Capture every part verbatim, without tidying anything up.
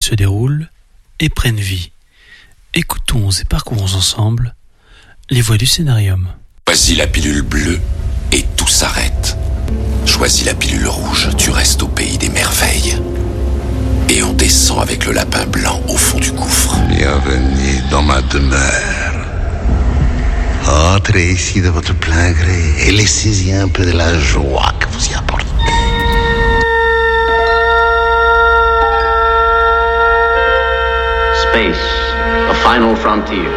se déroulent et prennent vie. Écoutons et parcourons ensemble les voix du scénarium. Choisis la pilule bleue et tout s'arrête. Choisis la pilule rouge, tu restes au pays des merveilles. Et on descend avec le lapin blanc au fond du gouffre. Bienvenue dans ma demeure. Entrez ici de votre plein gré et laissez-y un peu de la joie que vous y apportez. Space, the final frontier.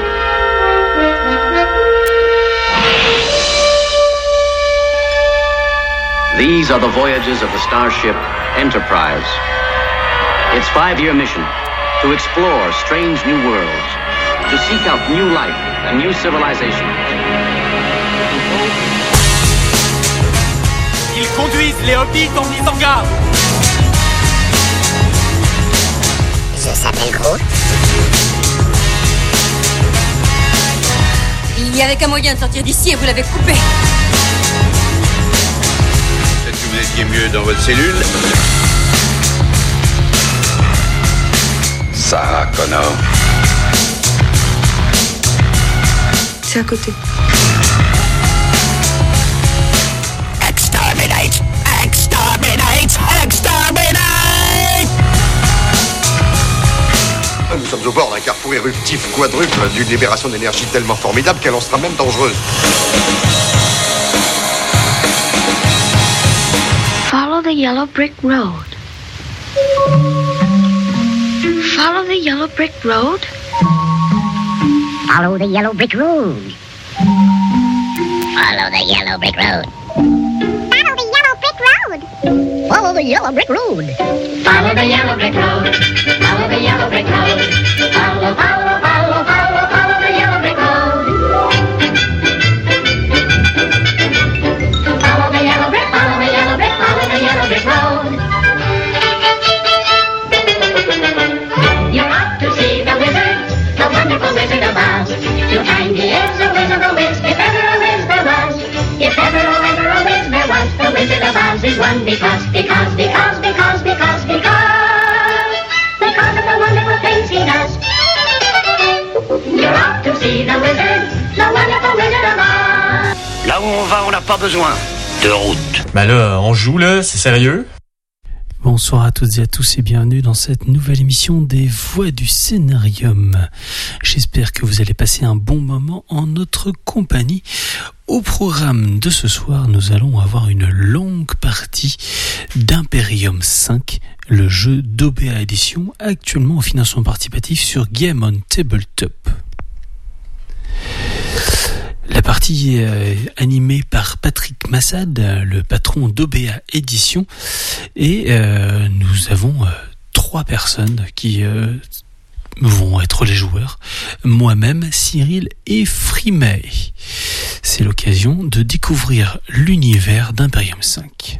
These are the voyages of the starship Enterprise. Its five-year mission, to explore strange new worlds, to seek out new life and new civilizations. Ils conduisent les hobbits en mise en garde. Je s'appelle Groot. Il n'y avait qu'un moyen de sortir d'ici et vous l'avez coupé. Peut-être que vous étiez mieux dans votre cellule. Sarah Connor. C'est à côté. Exterminate! Exterminate! Exterminate! Nous sommes au bord d'un carrefour éruptif quadruple d'une libération d'énergie tellement formidable qu'elle en sera même dangereuse. Follow the yellow brick road. Follow the yellow brick road. Follow the yellow brick road. Follow the yellow brick road. Follow the yellow brick road. Follow the yellow brick road. Follow the yellow brick road. Follow, follow, follow, follow, follow the yellow brick road. Follow the yellow brick, follow the yellow brick, follow the yellow brick road. You're off to see the wizard, the wonderful Wizard of Oz. To find he is a wizard, a whiz, if ever a whiz there was. If ever, oh, ever a whiz there was, the Wizard of Oz is one because, because, because, because, because, because, because of the wonderful things he does. You're off to see the wizard, the wonderful Wizard of Oz. Là où on va, on n'a pas besoin de route. Bah là, on joue là, c'est sérieux? Bonsoir à toutes et à tous et bienvenue dans cette nouvelle émission des Voix du Scénarium. J'espère que vous allez passer un bon moment en notre compagnie. Au programme de ce soir, nous allons avoir une longue partie d'Imperium cinq, le jeu d'O B A Edition, actuellement en financement participatif sur Game on Tabletop. La partie est animée par Patrick Massad, le patron d'O B A Édition, et euh, nous avons euh, trois personnes qui euh, vont être les joueurs, moi-même, Cyril et Frimay. C'est l'occasion de découvrir l'univers d'Imperium cinq.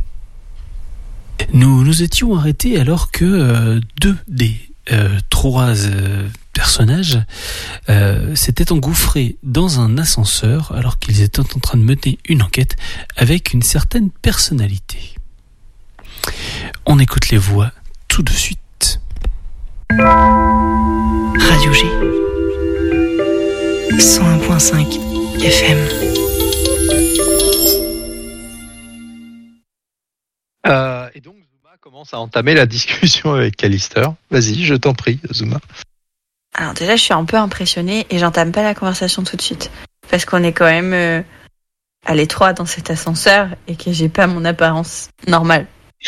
Nous nous étions arrêtés alors que euh, deux des euh, trois euh, personnages euh, s'étaient engouffrés dans un ascenseur alors qu'ils étaient en train de mener une enquête avec une certaine personnalité. On écoute les voix tout de suite. Radio G cent un virgule cinq F M. Euh, et donc Zuma commence à entamer la discussion avec Callister. Vas-y, je t'en prie, Zuma. Alors déjà, je suis un peu impressionnée et j'entame pas la conversation tout de suite. Parce qu'on est quand même euh, à l'étroit dans cet ascenseur et que j'ai pas mon apparence normale.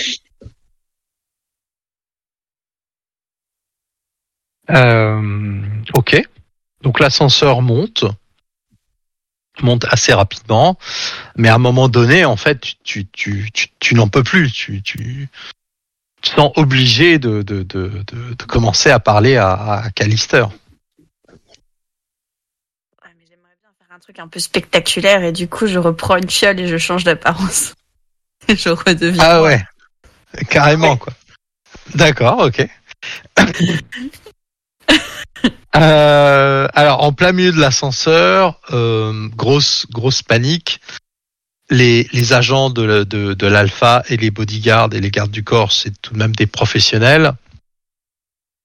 Euh, ok. Donc l'ascenseur monte. monte assez rapidement. Mais à un moment donné, en fait, tu, tu, tu, tu, tu n'en peux plus. Tu, tu, tu te sens obligé de, de, de, de, de commencer à parler à, à Callister. Un truc un peu spectaculaire et du coup je reprends une fiole et je change d'apparence. Et je redeviens. Ah ouais, carrément ouais. Quoi. D'accord, ok. euh, alors en plein milieu de l'ascenseur, euh, grosse grosse panique. Les les agents de de de l'Alpha et les bodyguards et les gardes du corps, c'est tout de même des professionnels.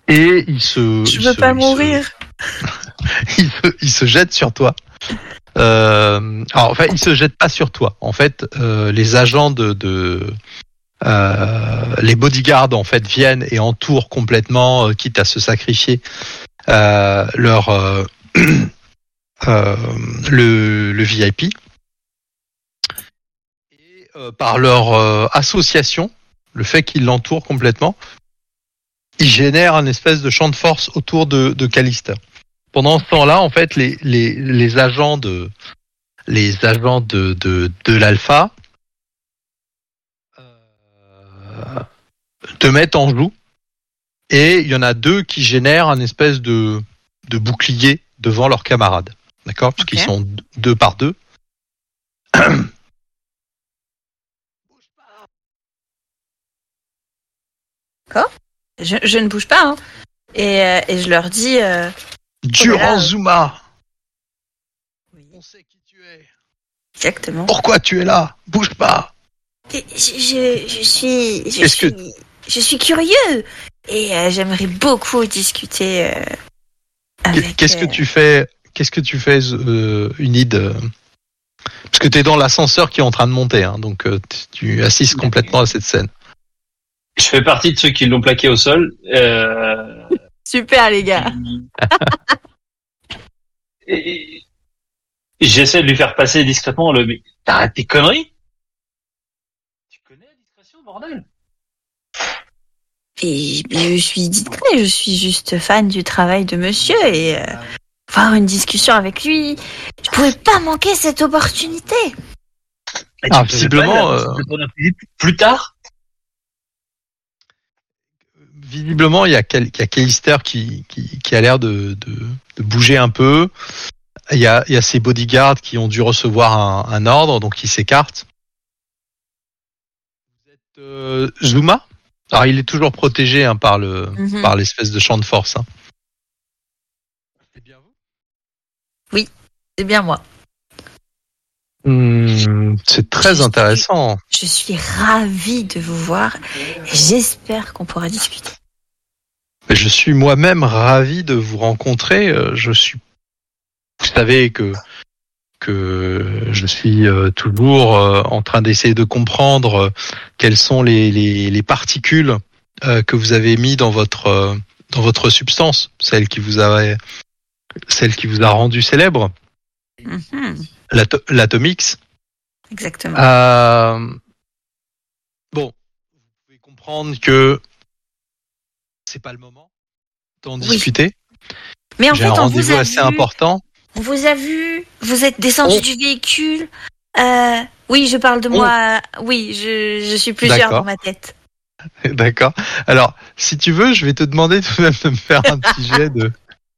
Et il se. Je il veux se, pas il mourir. Se, il, se, il se jette sur toi. Euh, alors, enfin, il se jette pas sur toi. En fait, euh, les agents de, de euh, les bodyguards en fait viennent et entourent complètement, euh, quitte à se sacrifier, euh, leur euh, euh, le, le V I P. Et euh, par leur euh, association, le fait qu'ils l'entourent complètement, ils génèrent un espèce de champ de force autour de, de Callister. Pendant ce temps-là, en fait, les, les, les agents de les agents de, de, de l'Alpha euh, te mettent en joue, et il y en a deux qui génèrent un espèce de, de bouclier devant leurs camarades. D'accord ? Parce okay. qu'ils sont deux par deux. D'accord. Je, je ne bouge pas. Hein. Et, euh, et je leur dis... Euh, Durant Zuma. Oui. On sait qui tu es. Exactement. Pourquoi tu es là ? Bouge pas. Je, je, je suis... Je suis, que... je suis curieux. Et euh, j'aimerais beaucoup discuter euh, avec... Qu'est-ce que tu fais ? Qu'est-ce que tu fais, euh, Unid ? Parce que tu es dans l'ascenseur qui est en train de monter, hein, donc euh, tu assistes complètement à cette scène. Je fais partie de ceux qui l'ont plaqué au sol. Euh... Super, les gars. Et... Et j'essaie de lui faire passer discrètement le... Mais t'arrêtes tes conneries ? Tu connais la discrétion, bordel ? Et je suis discret, je suis juste fan du travail de monsieur et... Euh... avoir une discussion avec lui, je pouvais pas manquer cette opportunité. Ah, visiblement, euh... plus tard. Visiblement, il y a, il y a Callister qui, qui, qui a l'air de, de, de bouger un peu. Il y a, il y a ses bodyguards qui ont dû recevoir un, un ordre, donc ils s'écartent. Vous êtes euh, Zuma ? Alors, il est toujours protégé hein, par le, mm-hmm. par l'espèce de champ de force. Hein. Oui, c'est bien moi. Mmh, c'est très je intéressant. Suis, je suis ravie de vous voir. Et j'espère qu'on pourra discuter. Je suis moi-même ravi de vous rencontrer. Je suis, vous savez que que je suis toujours en train d'essayer de comprendre quelles sont les les, les particules que vous avez mis dans votre dans votre substance, celle qui vous a celle qui vous a rendu célèbre. Mm-hmm. L'ato- L'Atomix. Exactement. Euh, bon, vous pouvez comprendre que c'est pas le moment d'en oui. discuter. Mais en J'ai fait, un on rendez-vous vous a assez vu, important. On vous a vu, vous êtes descendu oh. du véhicule. Euh, oui, je parle de oh. moi. Oui, je, je suis plusieurs D'accord. dans ma tête. D'accord. Alors, si tu veux, je vais te demander tout de même de me faire un petit jet de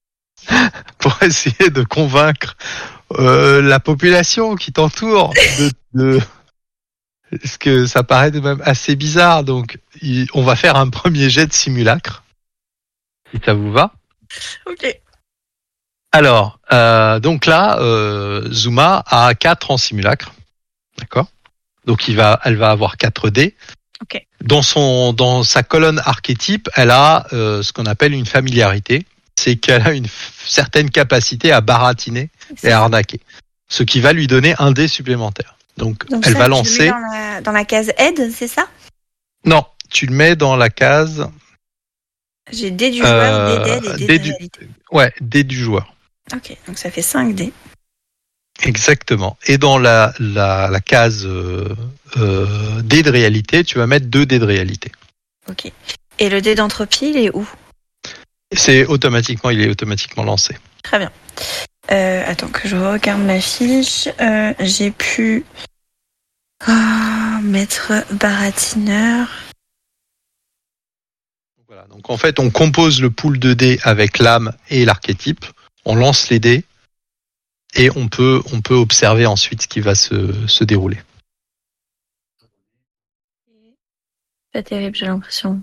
pour essayer de convaincre euh, la population qui t'entoure de, de... Parce que ça paraît de même assez bizarre. Donc, il... on va faire un premier jet de simulacre. Si ça vous va. Ok. Alors, euh, donc là, euh, Zuma a quatre en simulacre. D'accord. Donc, il va, elle va avoir quatre dés. Ok. Dans son, dans sa colonne archétype, elle a euh, ce qu'on appelle une familiarité. C'est qu'elle a une f- certaine capacité à baratiner et à arnaquer. Ce qui va lui donner un dé supplémentaire. Donc, Donc elle ça, va tu lancer. Le mets dans, la, dans la case aide, c'est ça ? Non, tu le mets dans la case. J'ai dé du joueur, euh, dé d'aide et dé, dé de du... réalité. Ouais, dé du joueur. Ok, donc ça fait cinq dés. Exactement. Et dans la, la, la case euh, euh, dé de réalité, tu vas mettre deux dés de réalité. Ok. Et le dé d'entropie, il est où ? C'est automatiquement, il est automatiquement lancé. Très bien. Euh, attends que je regarde ma fiche. Euh, j'ai pu oh, mettre baratineur. Voilà. Donc en fait, on compose le pool de dés avec l'âme et l'archétype. On lance les dés et on peut, on peut observer ensuite ce qui va se, se dérouler. Pas terrible, j'ai l'impression.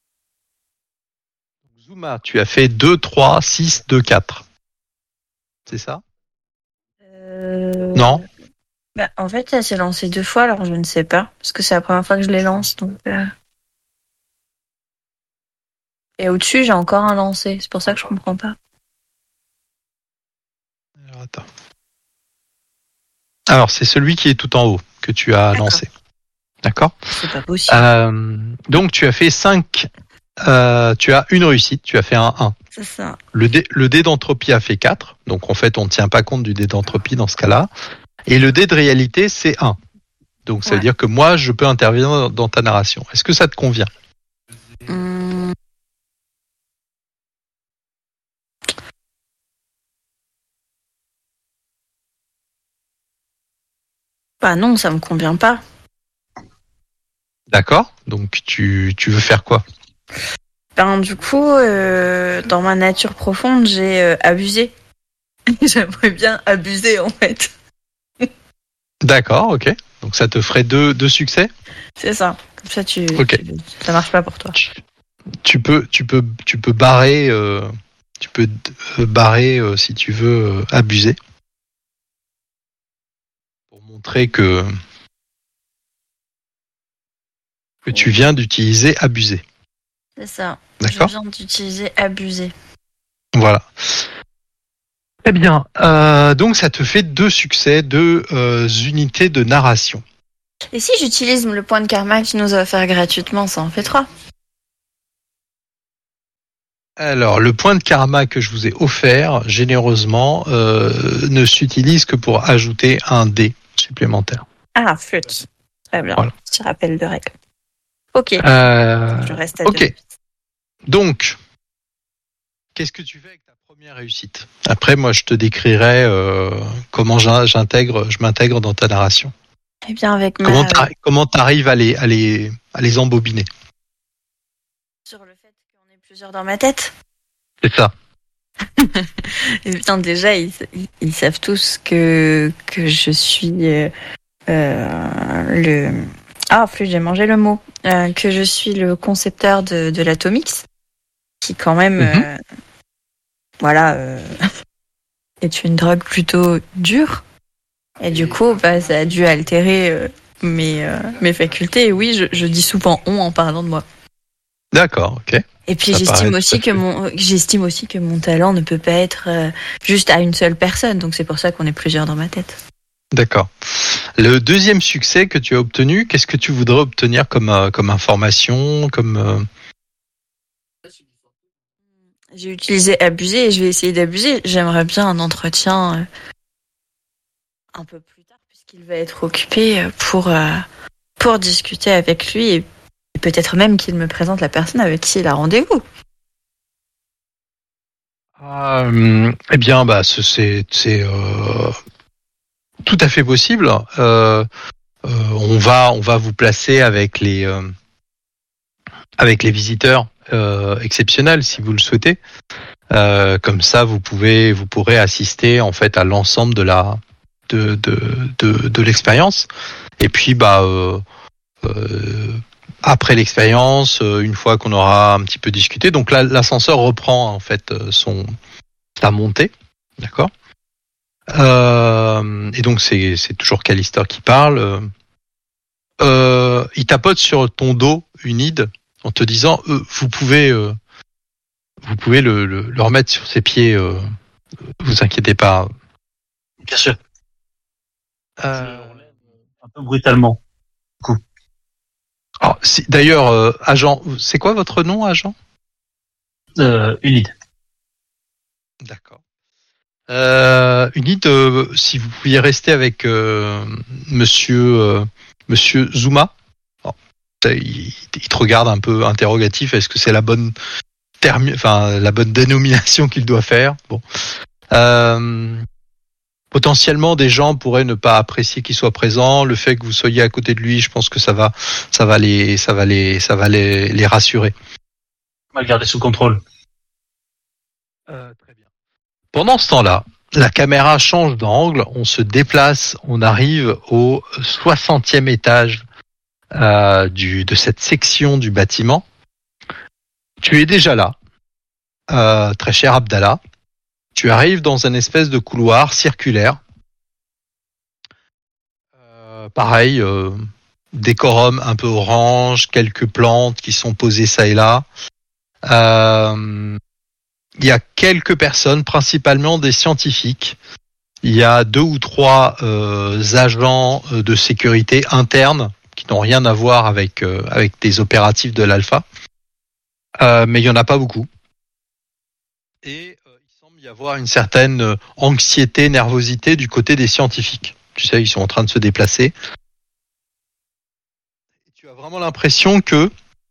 Zuma, tu as fait deux, trois, six, deux, quatre. C'est ça ? euh... Non ? Bah, en fait, ça s'est lancé deux fois, alors je ne sais pas. Parce que c'est la première fois que je les lance. Donc, euh... Et au-dessus, j'ai encore un lancer. C'est pour ça que je comprends pas. Alors, attends. Alors, c'est celui qui est tout en haut que tu as D'accord. lancé. D'accord ? C'est pas possible. Euh, donc, tu as fait cinq. Euh, tu as une réussite. Tu as fait un un. C'est ça. Le dé, le dé d'entropie a fait quatre. Donc, en fait, on ne tient pas compte du dé d'entropie dans ce cas-là. Et le dé de réalité, c'est un. Donc, ça Ouais. veut dire que moi, je peux intervenir dans, dans ta narration. Est-ce que ça te convient ? Hum. Bah non, ça me convient pas. D'accord ? Donc, tu, tu veux faire quoi ? Ben, du coup, euh, dans ma nature profonde, j'ai euh, abusé. J'aimerais bien abuser, en fait. D'accord, ok. Donc, ça te ferait deux, deux succès ? C'est ça. Comme ça, tu, Ok. tu- ça marche pas pour toi. Tu peux, tu peux, tu peux barrer, euh, tu peux euh, barrer euh, si tu veux euh, abuser pour montrer que que tu viens d'utiliser abuser. C'est ça. D'accord. Je viens d'utiliser abuser. Voilà. Très bien. Euh, donc ça te fait deux succès, deux euh, unités de narration. Et si j'utilise le point de karma que tu nous as offert gratuitement, ça en fait trois. Alors, le point de karma que je vous ai offert généreusement euh, ne s'utilise que pour ajouter un dé supplémentaire. Ah, flûte. Très bien. Voilà. Petit rappel de règle. Ok. Euh, Je reste à ok. deux. Donc, qu'est-ce que tu fais avec ta première réussite ? Après, moi, je te décrirai euh, comment j'in- j'intègre, je m'intègre dans ta narration. Eh bien, avec ma... Comment t'arri- comment t'arrives à les, à les, à les embobiner ? Sur le fait qu'on est plusieurs dans ma tête. C'est ça. Eh bien, déjà, ils, ils- ils savent tous que, que je suis euh, euh, le... Ah, flûte, j'ai mangé le mot. Euh, que je suis le concepteur de, de l'Atomix, qui quand même... Mhm. euh, voilà... euh, est une drogue plutôt dure. Et du coup, bah, ça a dû altérer euh, mes, euh, mes facultés. Et oui, je, je dis souvent on en parlant de moi. D'accord, ok. Et puis Ça j'estime paraît aussi tout à que mon j'estime aussi que mon talent ne peut pas être euh, juste à une seule personne. Donc c'est pour ça qu'on est plusieurs dans ma tête. D'accord. Le deuxième succès que tu as obtenu, qu'est-ce que tu voudrais obtenir comme, euh, comme information, comme euh, J'ai utilisé abuser et je vais essayer d'abuser. J'aimerais bien un entretien euh, un peu plus tard puisqu'il va être occupé euh, pour euh, pour discuter avec lui et peut-être même qu'il me présente la personne avec qui il a rendez-vous. Euh, eh bien, bah, ce- c'est c'est euh, tout à fait possible. Euh, euh, on va on va vous placer avec les euh, avec les visiteurs euh, exceptionnels si vous le souhaitez. Euh, comme ça, vous pouvez vous pourrez assister en fait à l'ensemble de la de de de, de l'expérience. Et puis, bah euh, euh, après l'expérience, euh, une fois qu'on aura un petit peu discuté, donc là l'ascenseur reprend en fait euh, son sa montée, d'accord. Euh, et donc c'est c'est toujours Callister qui parle. Euh, il tapote sur ton dos, Unide, en te disant euh, vous pouvez euh, vous pouvez le, le, le remettre sur ses pieds. Euh, vous inquiétez pas. Bien sûr. Euh, Un peu brutalement. alors, si, d'ailleurs, euh, agent, c'est quoi votre nom, agent ? Euh, Unide. D'accord. Euh, Unide, euh, si vous pouviez rester avec euh, Monsieur euh, Monsieur Zuma. Alors, il, il te regarde un peu interrogatif. Est-ce que c'est la bonne termi- enfin la bonne dénomination qu'il doit faire ? Bon. Euh, potentiellement, des gens pourraient ne pas apprécier qu'il soit présent. Le fait que vous soyez à côté de lui, je pense que ça va, ça va les, ça va les, ça va les, les rassurer. On va le garder sous contrôle. Euh, très bien. Pendant ce temps-là, la caméra change d'angle, on se déplace, on arrive au soixantième étage euh, du, de cette section du bâtiment. Tu es déjà là, euh, très cher Abdallah. Tu arrives dans un espèce de couloir circulaire. Euh, pareil, euh, décorum un peu orange, quelques plantes qui sont posées ça et là. Euh, il y a quelques personnes, principalement des scientifiques. Il y a deux ou trois euh, agents de sécurité internes qui n'ont rien à voir avec euh, avec des opératifs de l'Alpha, euh, mais il y en a pas beaucoup. Et euh, il semble y avoir une certaine anxiété, nervosité du côté des scientifiques. Tu sais, ils sont en train de se déplacer. Et tu as vraiment l'impression que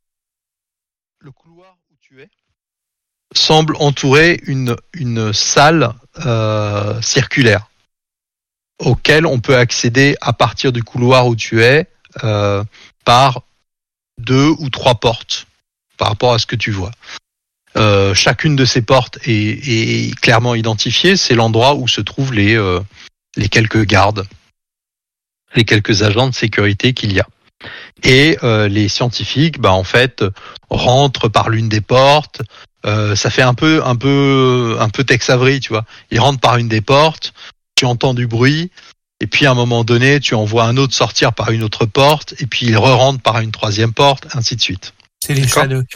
le couloir où tu es semble entourer une une salle euh, circulaire auquel on peut accéder à partir du couloir où tu es euh, par deux ou trois portes par rapport à ce que tu vois. Euh, chacune de ces portes est, est clairement identifiée. C'est l'endroit où se trouvent les euh, les quelques gardes, les quelques agents de sécurité qu'il y a. Et euh, les scientifiques, bah en fait, rentrent par l'une des portes. Euh, ça fait un peu, un peu, un peu Tex Avery, tu vois. Ils rentrent par une des portes. Tu entends du bruit. Et puis à un moment donné, tu en vois un autre sortir par une autre porte. Et puis ils re-rentrent par une troisième porte, ainsi de suite. C'est les Shadocks.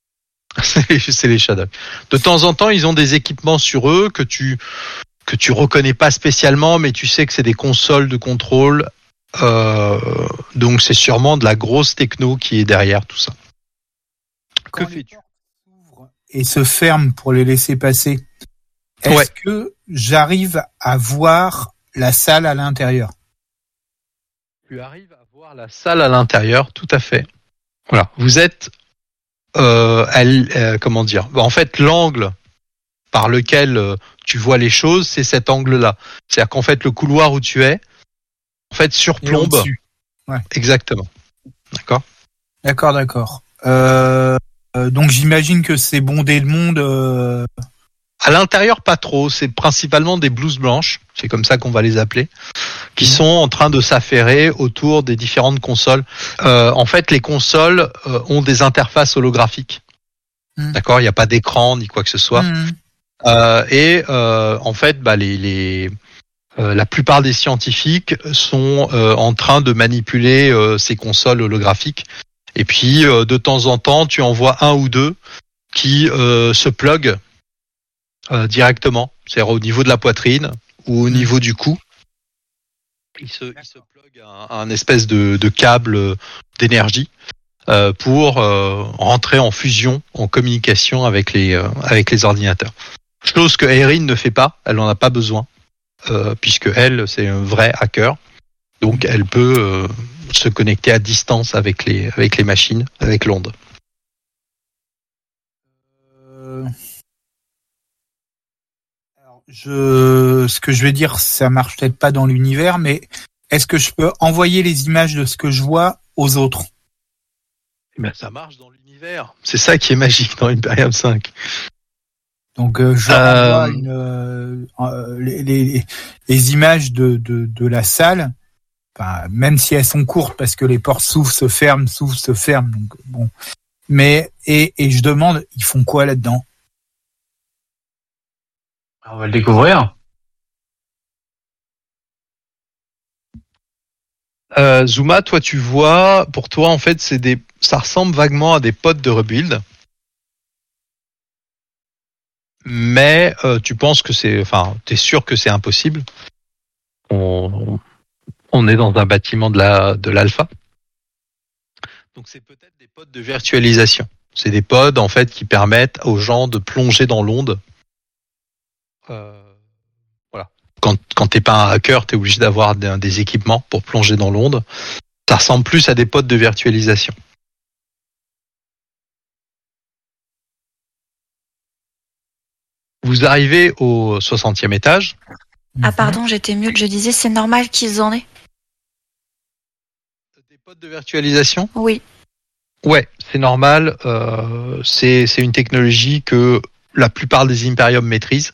C'est les Shadocks. De temps en temps, ils ont des équipements sur eux que tu que tu reconnais pas spécialement, mais tu sais que c'est des consoles de contrôle. Euh, donc c'est sûrement de la grosse techno qui est derrière tout ça. Quand que fais-tu ? Et se ferme pour les laisser passer. Est-ce ouais. que j'arrive à voir la salle à l'intérieur ? Tu arrives à voir la salle à l'intérieur, tout à fait. Voilà, vous êtes, euh, elle, euh, comment dire ? En fait, l'angle par lequel euh, tu vois les choses, c'est cet angle-là. C'est-à-dire qu'en fait, le couloir où tu es, en fait, surplombe. Ouais. Exactement. D'accord. D'accord, d'accord. Euh, euh, donc j'imagine que c'est bondé le monde. Euh... À l'intérieur, pas trop. C'est principalement des blouses blanches. C'est comme ça qu'on va les appeler, qui mmh. sont en train de s'affairer autour des différentes consoles. Euh, en fait, les consoles euh, ont des interfaces holographiques. Mmh. D'accord. Il n'y a pas d'écran ni quoi que ce soit. Mmh. Euh, et euh, en fait, bah les les Euh, la plupart des scientifiques sont euh, en train de manipuler euh, ces consoles holographiques. Et puis, euh, de temps en temps, tu en vois un ou deux qui euh, se pluguent euh, directement, c'est-à-dire au niveau de la poitrine ou au niveau du cou. Ils se, ils se pluguent à un, un espèce de, de câble d'énergie euh, pour euh, rentrer en fusion, en communication avec les, euh, avec les ordinateurs. Chose que Erin ne fait pas, elle n'en a pas besoin. Euh, puisque elle, c'est un vrai hacker, donc elle peut euh, se connecter à distance avec les avec les machines, avec l'onde. Euh... Alors, je, ce que je vais dire, ça marche peut-être pas dans l'univers, mais est-ce que je peux envoyer les images de ce que je vois aux autres ? Eh bien, ça marche dans l'univers. C'est ça qui est magique dans Imperium cinq. Donc euh, je renvoie euh... une, euh, euh, les, les, les images de, de, de la salle, enfin, même si elles sont courtes parce que les portes s'ouvrent, se ferment, s'ouvrent, se ferment. Donc bon, mais et, et je demande, ils font quoi là-dedans ? On va le découvrir. Euh, Zuma, toi tu vois, pour toi en fait c'est des, ça ressemble vaguement à des pods de rebuild. Mais euh, tu penses que c'est, enfin, t'es sûr que c'est impossible. On, on est dans un bâtiment de la de l'alpha, donc c'est peut-être des pods de virtualisation. C'est des pods en fait qui permettent aux gens de plonger dans l'onde. Euh, voilà. Quand quand t'es pas un hacker, t'es obligé d'avoir des, des équipements pour plonger dans l'onde. Ça ressemble plus à des pods de virtualisation. Vous arrivez au soixantième étage. Ah pardon, j'étais mute, je disais c'est normal qu'ils en aient. Des pods de virtualisation ? Oui. Ouais, c'est normal. Euh, c'est, c'est une technologie que la plupart des Imperium maîtrisent.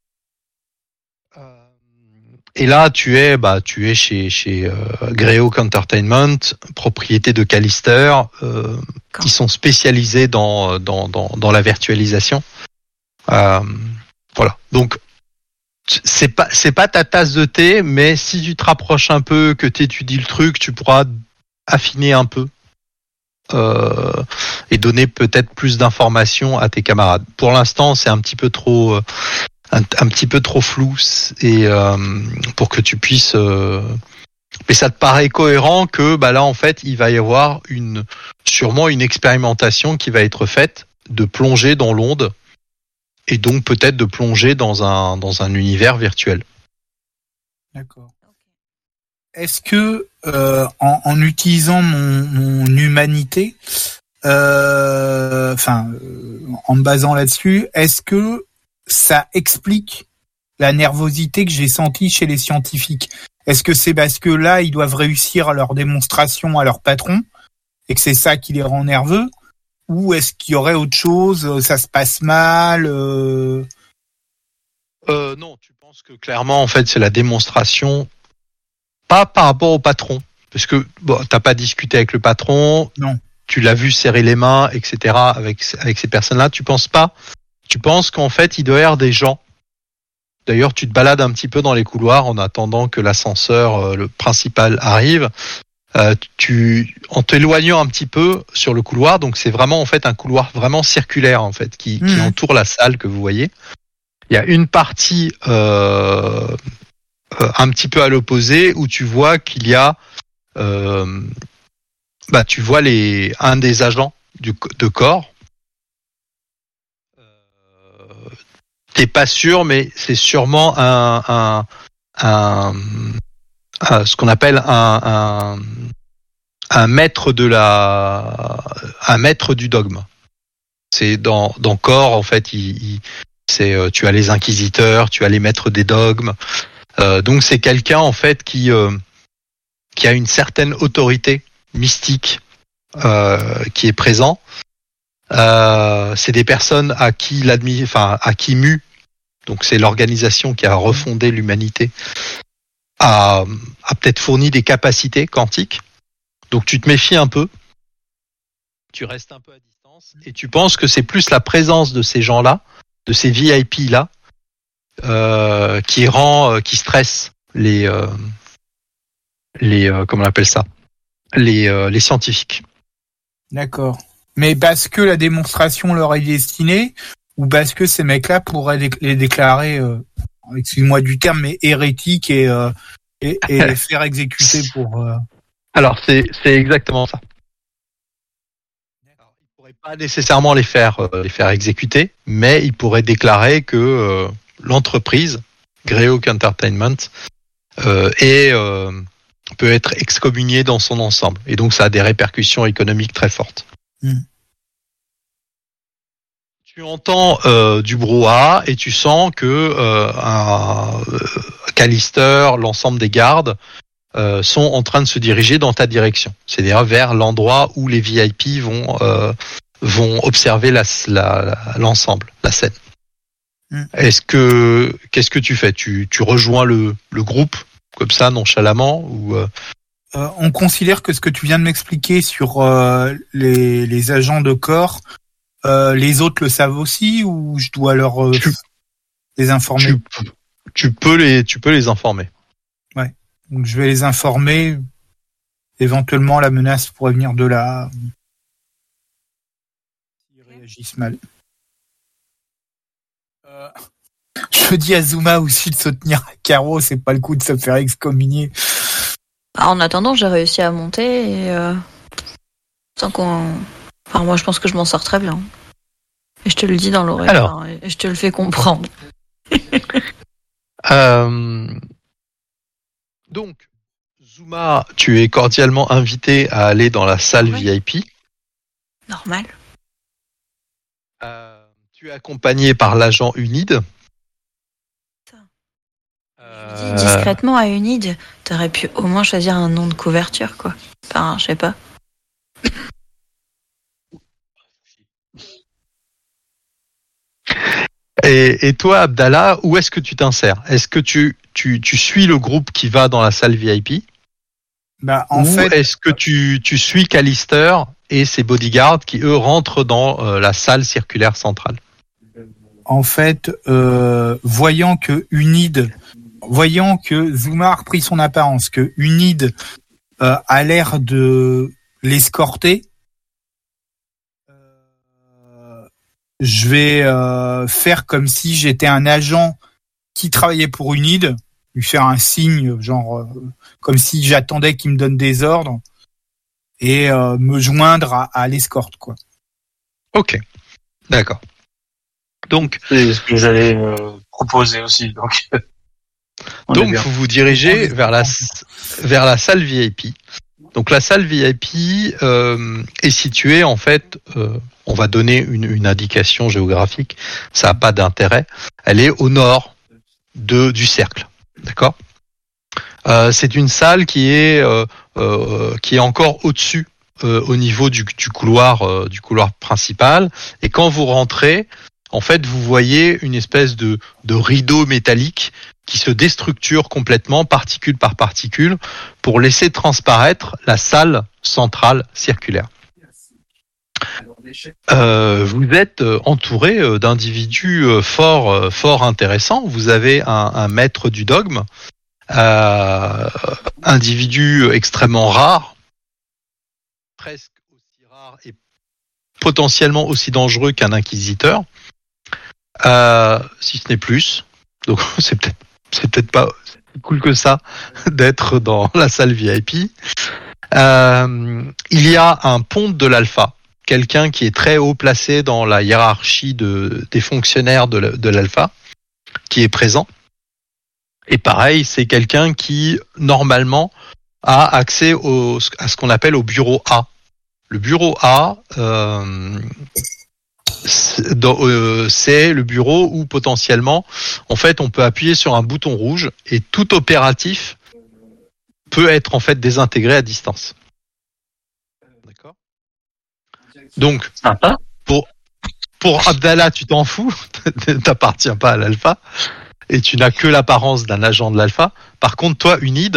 Euh, et là, tu es, bah, tu es chez, chez euh, Greyhawk Entertainment, propriété de Callister. Euh, ils sont spécialisés dans, dans, dans, dans la virtualisation. Euh, voilà. Donc c'est pas c'est pas ta tasse de thé, mais si tu te rapproches un peu, que tu étudies le truc, tu pourras affiner un peu euh, et donner peut-être plus d'informations à tes camarades. Pour l'instant, c'est un petit peu trop, un, un petit peu trop flou et euh, pour que tu puisses. Euh, mais ça te paraît cohérent que bah là en fait il va y avoir une sûrement une expérimentation qui va être faite de plonger dans l'onde et donc peut-être de plonger dans un dans un univers virtuel. D'accord. Est-ce que euh, en, en utilisant mon, mon humanité, euh, enfin euh, en me basant là-dessus, est-ce que ça explique la nervosité que j'ai sentie chez les scientifiques? Est-ce que c'est parce que là, ils doivent réussir leur démonstration à leur patron et que c'est ça qui les rend nerveux? Ou est-ce qu'il y aurait autre chose? Ça se passe mal euh... Euh, non, tu penses que clairement, en fait, c'est la démonstration, pas par rapport au patron, parce que bon, t'as pas discuté avec le patron, non. Tu l'as vu serrer les mains, et cetera. Avec avec ces personnes-là, tu penses pas? Tu penses qu'en fait, il doit y avoir des gens. D'ailleurs, tu te balades un petit peu dans les couloirs en attendant que l'ascenseur, euh, le principal, arrive. Euh, tu, en t'éloignant un petit peu sur le couloir, donc c'est vraiment en fait un couloir vraiment circulaire en fait qui, mmh. qui entoure la salle que vous voyez. Il y a une partie euh, euh, un petit peu à l'opposé où tu vois qu'il y a, euh, bah tu vois les un des agents du de corps. T'es pas sûr, mais c'est sûrement un, un, un, un ce qu'on appelle un, un, un maître de la, un maître du dogme. C'est dans, dans Corps, en fait, il, il, c'est, tu as les inquisiteurs, tu as les maîtres des dogmes. Euh, donc c'est quelqu'un, en fait, qui, euh, qui a une certaine autorité mystique, euh, qui est présent. Euh, c'est des personnes à qui l'admi, enfin à qui Mu, donc c'est l'organisation qui a refondé l'humanité, a, a peut-être fourni des capacités quantiques. Donc tu te méfies un peu, tu restes un peu à distance et tu penses que c'est plus la présence de ces gens-là, de ces V I P là, euh, qui rend, euh, qui stresse les, euh, les, euh, comment on appelle ça, les, euh, les scientifiques. D'accord. Mais parce que la démonstration leur est destinée, ou parce que ces mecs-là pourraient les déclarer, euh, excuse-moi du terme, mais hérétiques et, euh, et, et les faire exécuter pour... Euh... Alors, c'est, c'est exactement ça. Alors, ils ne pourraient pas nécessairement les faire, euh, les faire exécuter, mais ils pourraient déclarer que euh, l'entreprise, Greyhawk Entertainment, euh, est, euh, peut être excommuniée dans son ensemble. Et donc, ça a des répercussions économiques très fortes. Mmh. Tu entends euh, du brouhaha et tu sens que euh, un, euh, Callister, l'ensemble des gardes euh, sont en train de se diriger dans ta direction, c'est-à-dire vers l'endroit où les V I P vont euh, vont observer la, la, l'ensemble, la scène. Mmh. Est-ce que qu'est-ce que tu fais? Tu tu rejoins le le groupe comme ça nonchalamment ou euh... Euh, on considère que ce que tu viens de m'expliquer sur euh, les, les agents de corps, euh, les autres le savent aussi ou je dois leur euh, tu, les informer? tu, tu peux les, tu peux les informer. Ouais. Donc je vais les informer. Éventuellement, la menace pourrait venir de là. Ils réagissent mal. Euh, je dis à Zuma aussi de se tenir à carreau. C'est pas le coup de se faire excommunier. En attendant, j'ai réussi à monter et euh, sans qu'on... Enfin, moi, je pense que je m'en sors très bien. Et je te le dis dans l'oreille. Alors, hein, et je te le fais comprendre. euh, donc, Zuma, tu es cordialement invité à aller dans la salle ouais. V I P. Normal. Euh, tu es accompagné par l'agent Unide. Je dis discrètement à Unide, t'aurais pu au moins choisir un nom de couverture, quoi. Enfin, je sais pas. Et, et toi, Abdallah, où est-ce que tu t'insères? Est-ce que tu, tu, tu suis le groupe qui va dans la salle V I P? Bah, en ou fait... est-ce que tu, tu suis Callister et ses bodyguards qui, eux, rentrent dans euh, la salle circulaire centrale? En fait, euh, voyant que Unide... Voyant que Zuma a repris son apparence, que Unide euh, a l'air de l'escorter, je vais euh, faire comme si j'étais un agent qui travaillait pour une I D, lui faire un signe, genre euh, comme si j'attendais qu'il me donne des ordres et euh, me joindre à, à l'escorte, quoi. Ok, d'accord. Donc, c'est ce que j'allais euh, proposer aussi. Donc, donc vous vous dirigez vers la vers la salle V I P. Donc la salle V I P euh, est située en fait. Euh, on va donner une, une indication géographique. Ça n'a pas d'intérêt. Elle est au nord de du cercle. D'accord. Euh, c'est une salle qui est euh, euh, qui est encore au-dessus. Euh, au niveau du, du couloir euh, du couloir principal, et quand vous rentrez, en fait, vous voyez une espèce de, de rideau métallique qui se déstructure complètement, particule par particule, pour laisser transparaître la salle centrale circulaire. Euh, vous êtes entouré d'individus fort fort intéressants. Vous avez un, un maître du dogme, euh, individu extrêmement rare, presque aussi rare et potentiellement aussi dangereux qu'un inquisiteur, euh, si ce n'est plus. Donc c'est peut-être c'est peut-être pas cool que ça d'être dans la salle V I P. Euh, il y a un ponte de l'alpha, quelqu'un qui est très haut placé dans la hiérarchie de, des fonctionnaires de, de l'alpha, qui est présent. Et pareil, c'est quelqu'un qui normalement a accès au, à ce qu'on appelle au bureau A. Le bureau A, euh, c'est, euh, c'est le bureau où potentiellement, en fait, on peut appuyer sur un bouton rouge et tout opératif peut être en fait désintégré à distance. D'accord. Donc, sympa. Pour pour Abdallah, tu t'en fous, t'appartiens pas à l'alpha et tu n'as que l'apparence d'un agent de l'alpha. Par contre, toi, une I D.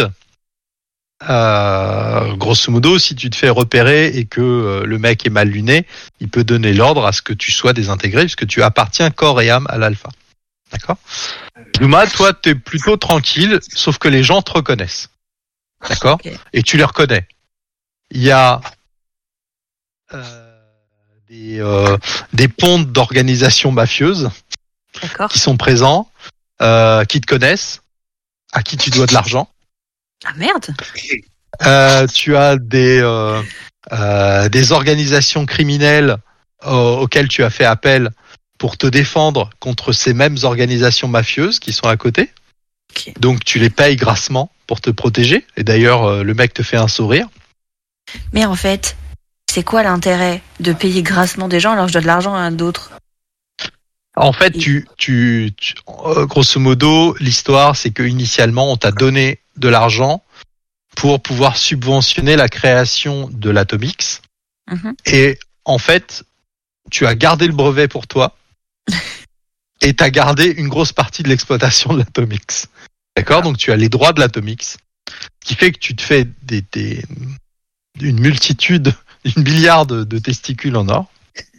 Euh, grosso modo, si tu te fais repérer et que euh, le mec est mal luné, il peut donner l'ordre à ce que tu sois désintégré puisque tu appartiens corps et âme à l'alpha. D'accord. Zuma, toi, t'es plutôt tranquille, sauf que les gens te reconnaissent. D'accord. Okay. Et tu les reconnais. Il y a euh, des, euh, des pontes d'organisations mafieuses D'accord. qui sont présents, euh, qui te connaissent, à qui tu dois de l'argent. Ah merde. Euh, tu as des euh, euh, des organisations criminelles euh, auxquelles tu as fait appel pour te défendre contre ces mêmes organisations mafieuses qui sont à côté. Okay. Donc tu les payes grassement pour te protéger. Et d'ailleurs, euh, le mec te fait un sourire. Mais en fait, c'est quoi l'intérêt de payer grassement des gens alors que je dois de l'argent à d'autres ? En fait, tu, tu, tu euh, grosso modo, l'histoire, c'est que initialement, on t'a donné de l'argent pour pouvoir subventionner la création de l'Atomix. Mm-hmm. Et en fait, tu as gardé le brevet pour toi et tu as gardé une grosse partie de l'exploitation de l'Atomix. D'accord ? Donc, tu as les droits de l'Atomix, ce qui fait que tu te fais des, des, une multitude, une milliard de, de testicules en or.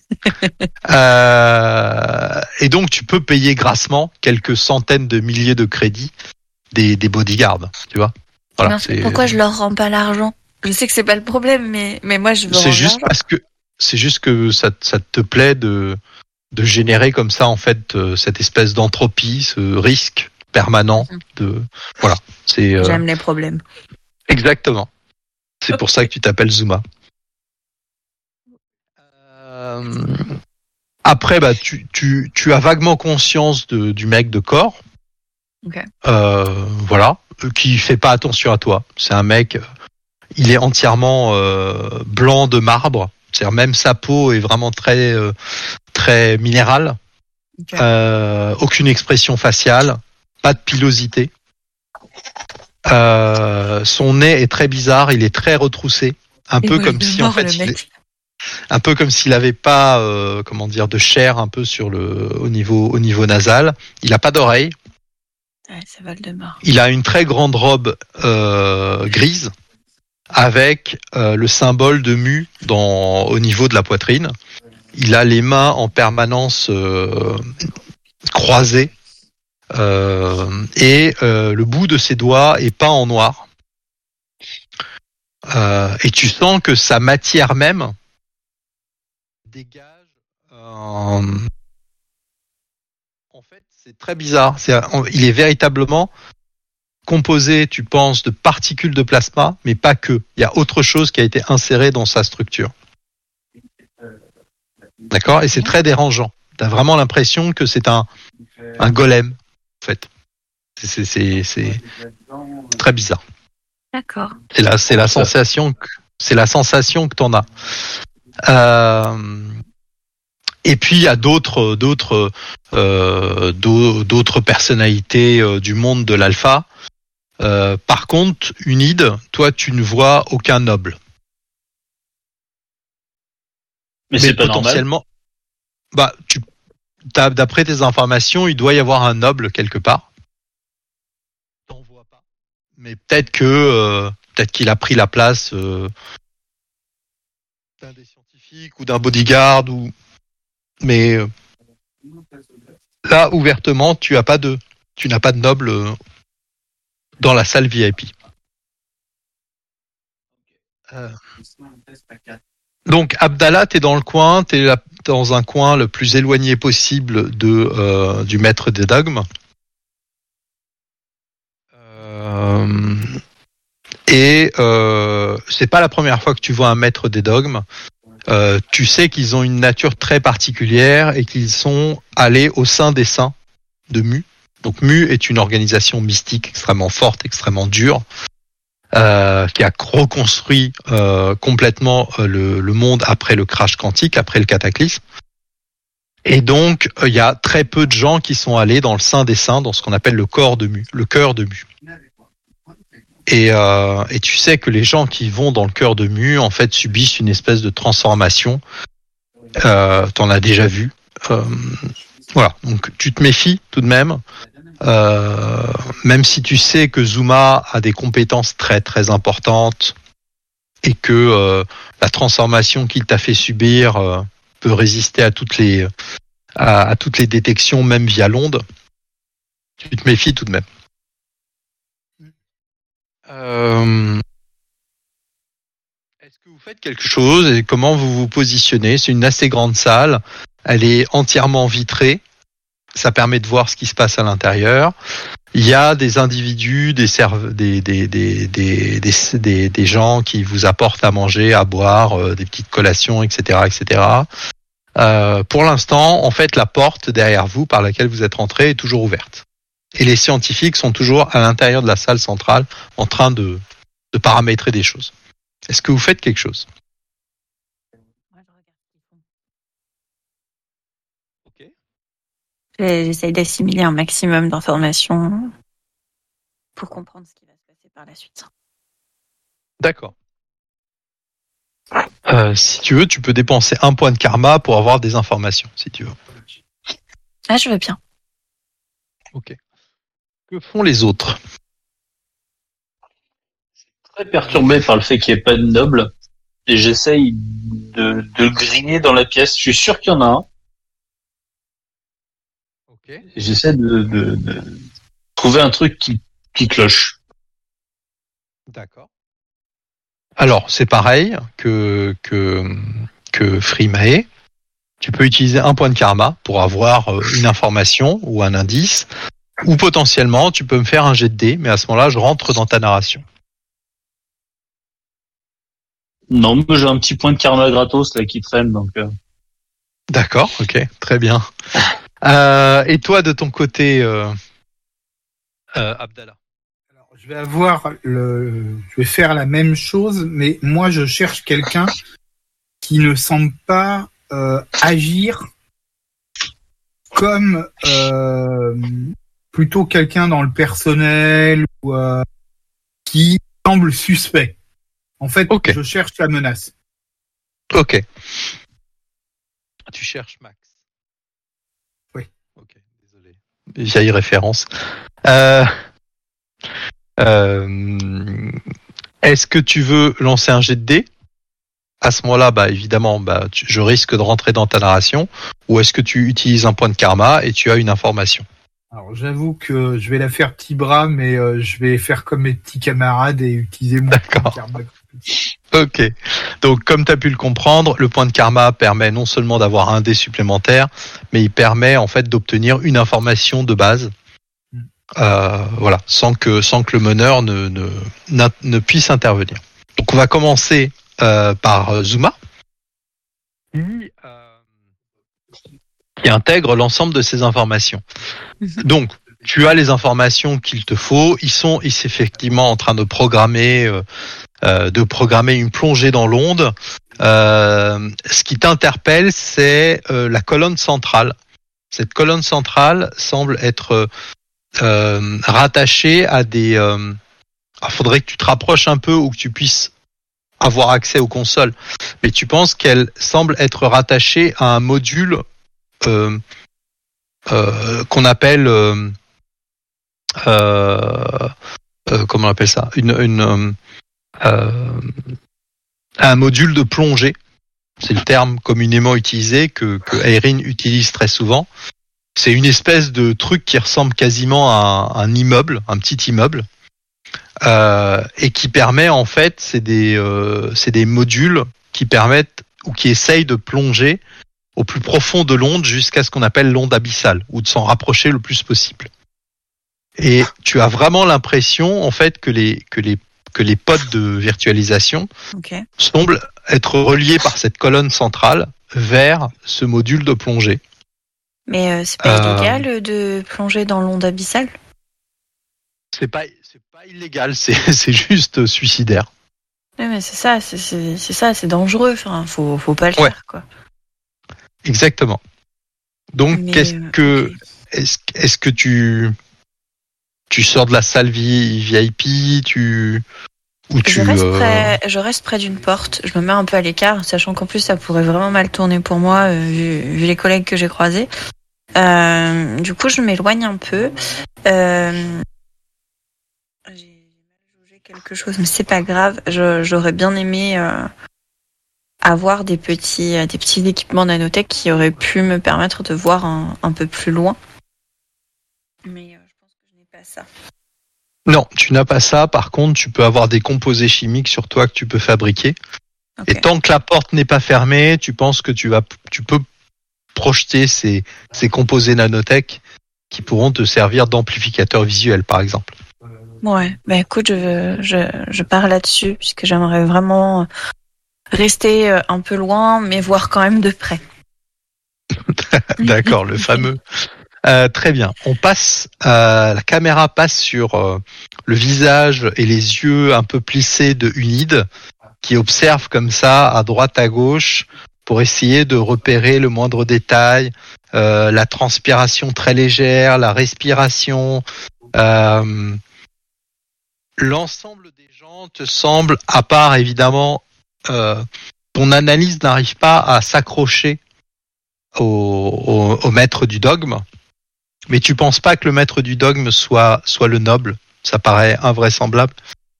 euh, et donc tu peux payer grassement quelques centaines de milliers de crédits des, des bodyguards, tu vois. Voilà, non, c'est... Pourquoi je leur rends pas l'argent ? Je sais que c'est pas le problème, mais mais moi je veux. C'est juste l'argent. Parce que c'est juste que ça, ça te plaît de de générer comme ça en fait cette espèce d'entropie, ce risque permanent de voilà. C'est. Euh... J'aime les problèmes. Exactement. C'est okay. Pour ça que tu t'appelles Zuma. Euh, après, bah, tu, tu, tu as vaguement conscience de, du mec de corps, okay. euh, voilà, qui fait pas attention à toi. C'est un mec, il est entièrement euh, blanc de marbre, c'est-à-dire même sa peau est vraiment très, euh, très minérale, okay. euh, aucune expression faciale, pas de pilosité. Euh, son nez est très bizarre, il est très retroussé, un Et peu oui, comme si en fait il est... Un peu comme s'il n'avait pas, euh, comment dire, de chair un peu sur le, au niveau, au niveau nasal. Il n'a pas d'oreille. Ouais, c'est Voldemort. Il a une très grande robe euh, grise avec euh, le symbole de Mu dans, au niveau de la poitrine. Il a les mains en permanence euh, croisées euh, et euh, le bout de ses doigts est peint en noir. Euh, et tu sens que sa matière même dégage un, fait, c'est très bizarre. C'est, il est véritablement composé, tu penses, de particules de plasma, mais pas que. Il y a autre chose qui a été inséré dans sa structure. D'accord ? Et c'est très dérangeant. Tu as vraiment l'impression que c'est un, un golem, en fait. C'est, c'est, c'est, c'est très bizarre. D'accord. Et là, c'est la sensation que, c'est la sensation que t'en as. Euh, et puis, il y a d'autres, d'autres, euh, d'autres personnalités euh, du monde de l'alpha. Euh, par contre, Unide, toi, tu ne vois aucun noble. Mais, Mais c'est pas potentiellement, normal. Bah, tu, t'as, d'après tes informations, il doit y avoir un noble quelque part. T'en vois pas. Mais peut-être que, euh, peut-être qu'il a pris la place euh, d'un des scientifiques ou d'un bodyguard ou. Mais euh, là, ouvertement, tu as pas de, tu n'as pas de noble euh, dans la salle V I P. Euh, donc Abdallah, t'es dans le coin, t'es là, dans un coin le plus éloigné possible de euh, du maître des dogmes. Euh, et euh, c'est pas la première fois que tu vois un maître des dogmes. Euh, tu sais qu'ils ont une nature très particulière et qu'ils sont allés au sein des saints de Mu. Donc Mu est une organisation mystique extrêmement forte, extrêmement dure, euh, qui a reconstruit euh, complètement euh, le, le monde après le crash quantique, après le cataclysme. Et donc il euh, y a très peu de gens qui sont allés dans le sein des saints, dans ce qu'on appelle le corps de Mu, le cœur de Mu. Et, euh, et tu sais que les gens qui vont dans le cœur de Mu, en fait, subissent une espèce de transformation. Euh, t'en as déjà vu. Euh, voilà. Donc, tu te méfies tout de même. Euh, même si tu sais que Zuma a des compétences très, très importantes et que euh, la transformation qu'il t'a fait subir euh, peut résister à toutes les, à, à toutes les détections, même via l'onde, tu te méfies tout de même. Euh, est-ce que vous faites quelque chose et comment vous vous positionnez ? C'est une assez grande salle, elle est entièrement vitrée, ça permet de voir ce qui se passe à l'intérieur. Il y a des individus, des, serve- des, des, des, des, des, des, des gens qui vous apportent à manger, à boire, euh, des petites collations, et cetera, et cetera. Euh, pour l'instant, en fait, la porte derrière vous par laquelle vous êtes rentré est toujours ouverte. Et les scientifiques sont toujours à l'intérieur de la salle centrale en train de, de paramétrer des choses. Est-ce que vous faites quelque chose ? Ok. J'essaye d'assimiler un maximum d'informations pour comprendre ce qui va se passer par la suite. D'accord. Euh, si tu veux, tu peux dépenser un point de karma pour avoir des informations, si tu veux. Ah, je veux bien. Ok. Que font les autres ? Je suis très perturbé par le fait qu'il n'y ait pas de noble et j'essaye de, de griller dans la pièce. Je suis sûr qu'il y en a un. Ok. Et j'essaie de, de, de trouver un truc qui, qui cloche. D'accord. Alors, c'est pareil que, que, que Freemae. Tu peux utiliser un point de karma pour avoir une information ou un indice. Ou potentiellement, tu peux me faire un jet de dés, mais à ce moment-là, je rentre dans ta narration. Non, mais j'ai un petit point de karma gratos là qui traîne, donc. Euh... D'accord, ok, très bien. Euh, et toi, de ton côté, euh, euh, Abdallah ? Alors, je vais avoir le, je vais faire la même chose, mais moi, je cherche quelqu'un qui ne semble pas euh, agir comme euh, plutôt quelqu'un dans le personnel ou euh, qui semble suspect. En fait, okay. Je cherche la menace. Ok. Tu cherches Max. Oui. Ok, désolé. Vieille référence. Euh, euh, est-ce que tu veux lancer un jet de dés ? À ce moment-là, bah évidemment, bah tu, je risque de rentrer dans ta narration. Ou est-ce que tu utilises un point de karma et tu as une information ? Alors j'avoue que je vais la faire petit bras, mais euh, je vais faire comme mes petits camarades et utiliser mon point de karma. Ok. Donc, comme tu as pu le comprendre, le point de karma permet non seulement d'avoir un dé supplémentaire, mais il permet en fait d'obtenir une information de base. Euh, voilà, sans que sans que le meneur ne ne, n'a- ne puisse intervenir. Donc, on va commencer euh, par euh, Zuma, qui, euh, qui intègre l'ensemble de ces informations. Donc, tu as les informations qu'il te faut. Ils sont, ils sont effectivement en train de programmer, euh, euh, de programmer une plongée dans l'onde. Euh, ce qui t'interpelle, c'est euh, la colonne centrale. Cette colonne centrale semble être euh, rattachée à des. Euh, il faudrait que tu te rapproches un peu ou que tu puisses avoir accès aux consoles. Mais tu penses qu'elle semble être rattachée à un module euh, euh, qu'on appelle euh, Euh, euh, comment on appelle ça, une, une euh, un module de plongée. C'est le terme communément utilisé que, que Aeryn utilise très souvent. C'est une espèce de truc qui ressemble quasiment à un immeuble, un petit immeuble, euh, et qui permet en fait, c'est des euh, c'est des modules qui permettent ou qui essayent de plonger au plus profond de l'onde jusqu'à ce qu'on appelle l'onde abyssale, ou de s'en rapprocher le plus possible. Et tu as vraiment l'impression, en fait, que les que les que les pods de virtualisation okay. semblent être reliés par cette colonne centrale vers ce module de plongée. Mais euh, c'est pas euh, illégal de plonger dans l'onde abyssale ? C'est pas c'est pas illégal, c'est c'est juste suicidaire. Oui, mais c'est ça, c'est c'est, c'est ça, c'est dangereux. Enfin, faut faut pas le ouais. faire, quoi. Exactement. Donc, mais, qu'est-ce euh, que okay. est-ce est-ce que tu Tu sors de la salle V I P, tu ou tu je reste euh... près, je reste près d'une porte. Je me mets un peu à l'écart, sachant qu'en plus ça pourrait vraiment mal tourner pour moi euh, vu, vu les collègues que j'ai croisés. Euh, du coup, je m'éloigne un peu. Euh... J'ai jugé quelque chose, mais c'est pas grave. Je, j'aurais bien aimé euh, avoir des petits, des petits équipements nanotech qui auraient pu me permettre de voir un, un peu plus loin. Mais euh, pas ça. Non, tu n'as pas ça. Par contre, tu peux avoir des composés chimiques sur toi que tu peux fabriquer. Okay. Et tant que la porte n'est pas fermée, tu penses que tu vas, tu peux projeter ces, ces composés nanotech qui pourront te servir d'amplificateur visuel, par exemple. Ouais, bah écoute, je, je, je pars là-dessus puisque j'aimerais vraiment rester un peu loin, mais voir quand même de près. D'accord, le fameux. Euh, très bien. On passe, euh, la caméra passe sur euh, le visage et les yeux un peu plissés de Unide, qui observe comme ça à droite à gauche pour essayer de repérer le moindre détail, euh, la transpiration très légère, la respiration. Euh, l'ensemble des gens te semble, à part évidemment, euh, ton analyse n'arrive pas à s'accrocher au, au, au maître du dogme. Mais tu penses pas que le maître du dogme soit, soit le noble? Ça paraît invraisemblable.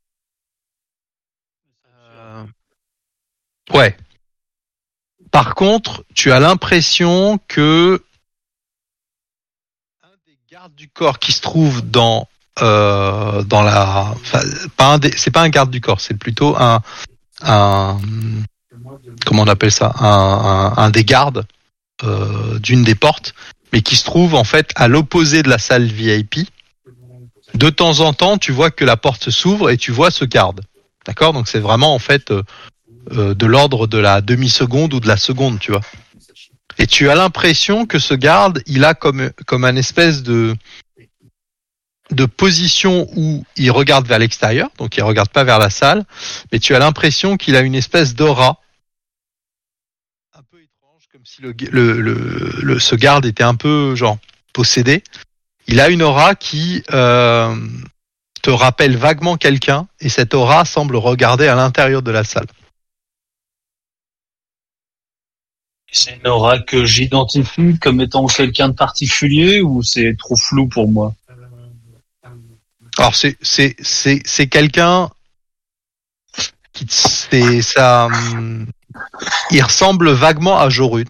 Euh... Ouais. Par contre, tu as l'impression que un des gardes du corps qui se trouve dans euh, dans la, enfin, pas un des, c'est pas un garde du corps, c'est plutôt un un comment on appelle ça, un, un, un des gardes euh, d'une des portes, mais qui se trouve en fait à l'opposé de la salle V I P. De temps en temps, tu vois que la porte s'ouvre et tu vois ce garde. D'accord ? Donc c'est vraiment en fait euh, euh, de l'ordre de la demi-seconde ou de la seconde, tu vois. Et tu as l'impression que ce garde, il a comme comme un espèce de de position où il regarde vers l'extérieur, donc il regarde pas vers la salle, mais tu as l'impression qu'il a une espèce d'aura un peu étrange, comme si le, le, le, le ce garde était un peu genre possédé. Il a une aura qui euh, te rappelle vaguement quelqu'un, et cette aura semble regarder à l'intérieur de la salle. C'est une aura que j'identifie comme étant quelqu'un de particulier, ou c'est trop flou pour moi? Alors c'est c'est c'est c'est quelqu'un qui c'est ça. Il ressemble vaguement à Jorun.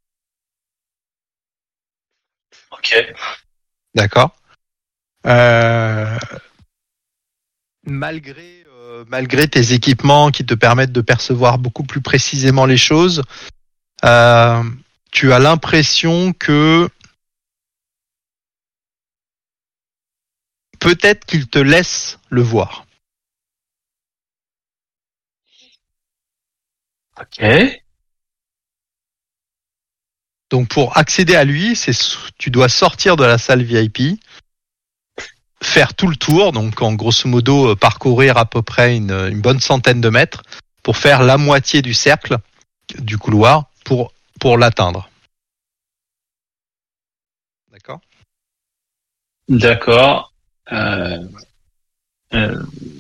Ok. D'accord. Euh, malgré euh, malgré tes équipements qui te permettent de percevoir beaucoup plus précisément les choses, euh, tu as l'impression que peut-être qu'il te laisse le voir. Ok. Donc pour accéder à lui, c'est tu dois sortir de la salle V I P, faire tout le tour, donc en grosso modo parcourir à peu près une, une bonne centaine de mètres pour faire la moitié du cercle du couloir pour pour l'atteindre. D'accord ? D'accord. Euh, euh,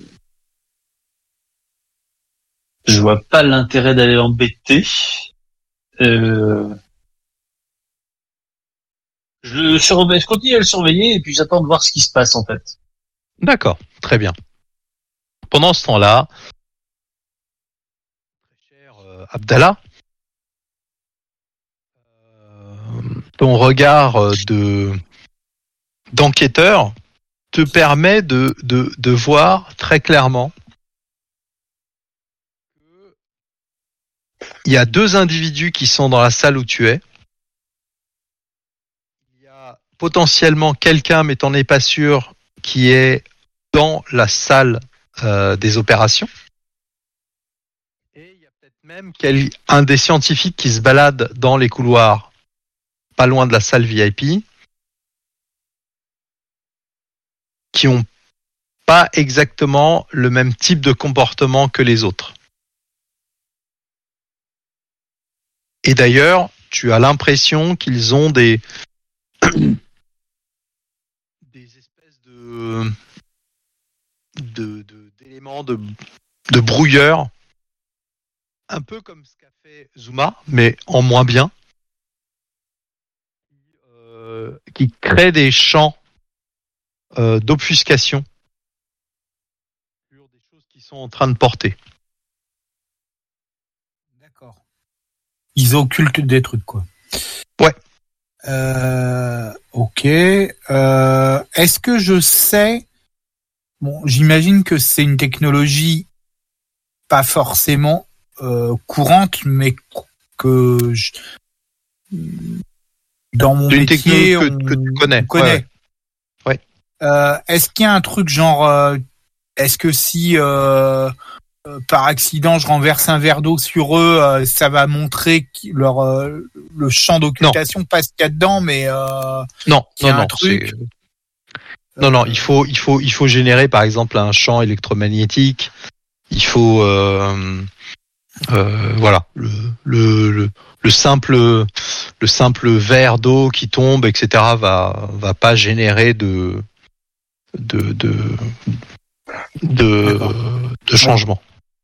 je vois pas l'intérêt d'aller l'embêter. Euh, je, le surveille, je continue à le surveiller et puis j'attends de voir ce qui se passe en fait. D'accord, très bien. Pendant ce temps-là, très cher euh, Abdallah, euh, ton regard de d'enquêteur te permet de, de, de voir très clairement qu'il y a deux individus qui sont dans la salle où tu es. Il y a potentiellement quelqu'un, mais t'en es pas sûr, qui est dans la salle euh, des opérations. Et il y a peut-être même quel, un des scientifiques qui se balade dans les couloirs pas loin de la salle V I P, qui ont pas exactement le même type de comportement que les autres. Et d'ailleurs, tu as l'impression qu'ils ont des des espèces de de, de d'éléments de de brouilleur, un peu comme ce qu'a fait Zuma, mais en moins bien, qui, euh, qui crée des champs Euh, d'obfuscation sur des choses qui sont en train de porter. D'accord. Ils occultent des trucs, quoi. Ouais. Euh, ok. Euh, est-ce que je sais... Bon, j'imagine que c'est une technologie pas forcément euh, courante, mais que je... dans mon c'est une métier, technologie on, que, que tu connais. on connaît. Ouais, ouais. Euh, est-ce qu'il y a un truc genre, euh, est-ce que si euh, euh, par accident je renverse un verre d'eau sur eux, euh, ça va montrer leur euh, le champ d'occultation, pas ce qu'il y a dedans, mais euh, non, qu'il y a non, un non, truc. c'est... non, non, il faut, il faut, il faut générer par exemple un champ électromagnétique. Il faut, euh, euh, voilà, le, le, le, le simple, le simple verre d'eau qui tombe, et cetera va, va pas générer de de de de, de changement.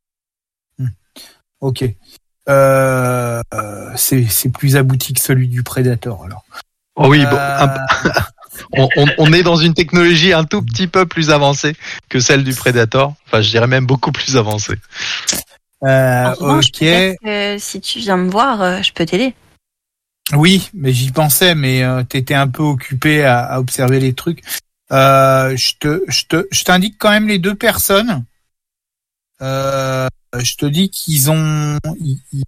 Ok. Euh, c'est c'est plus abouti que celui du Predator alors. Oh oui, euh... bon, un, on, on, on est dans une technologie un tout petit peu plus avancée que celle du Predator. Enfin, je dirais même beaucoup plus avancée. Euh, revanche, ok. Que si tu viens me voir, euh, je peux t'aider. Oui, mais j'y pensais, mais euh, t'étais un peu occupé à, à observer les trucs. Euh, je te, je te, je t'indique quand même les deux personnes. Euh, je te dis qu'ils ont, ils, ils,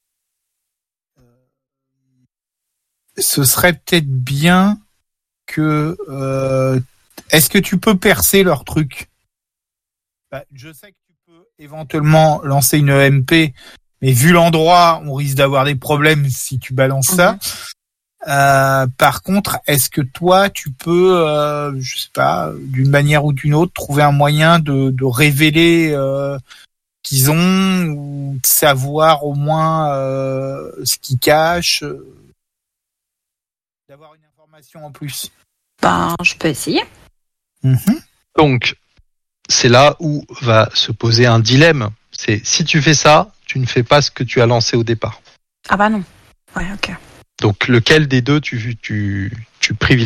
ce serait peut-être bien que. Euh, est-ce que tu peux percer leur truc ? Bah, je sais que tu peux éventuellement lancer une E M P, mais vu l'endroit, on risque d'avoir des problèmes si tu balances ça. Mm-hmm. Euh, par contre, est-ce que toi, tu peux, euh, je sais pas, d'une manière ou d'une autre, trouver un moyen de, de révéler euh, qu'ils ont ou de savoir au moins euh, ce qu'ils cachent, euh, d'avoir une information en plus. Ben, je peux essayer. Mm-hmm. Donc, c'est là où va se poser un dilemme. C'est si tu fais ça, tu ne fais pas ce que tu as lancé au départ. Ah bah non. Ouais, ok. Donc, lequel des deux tu, tu, tu privilégies ?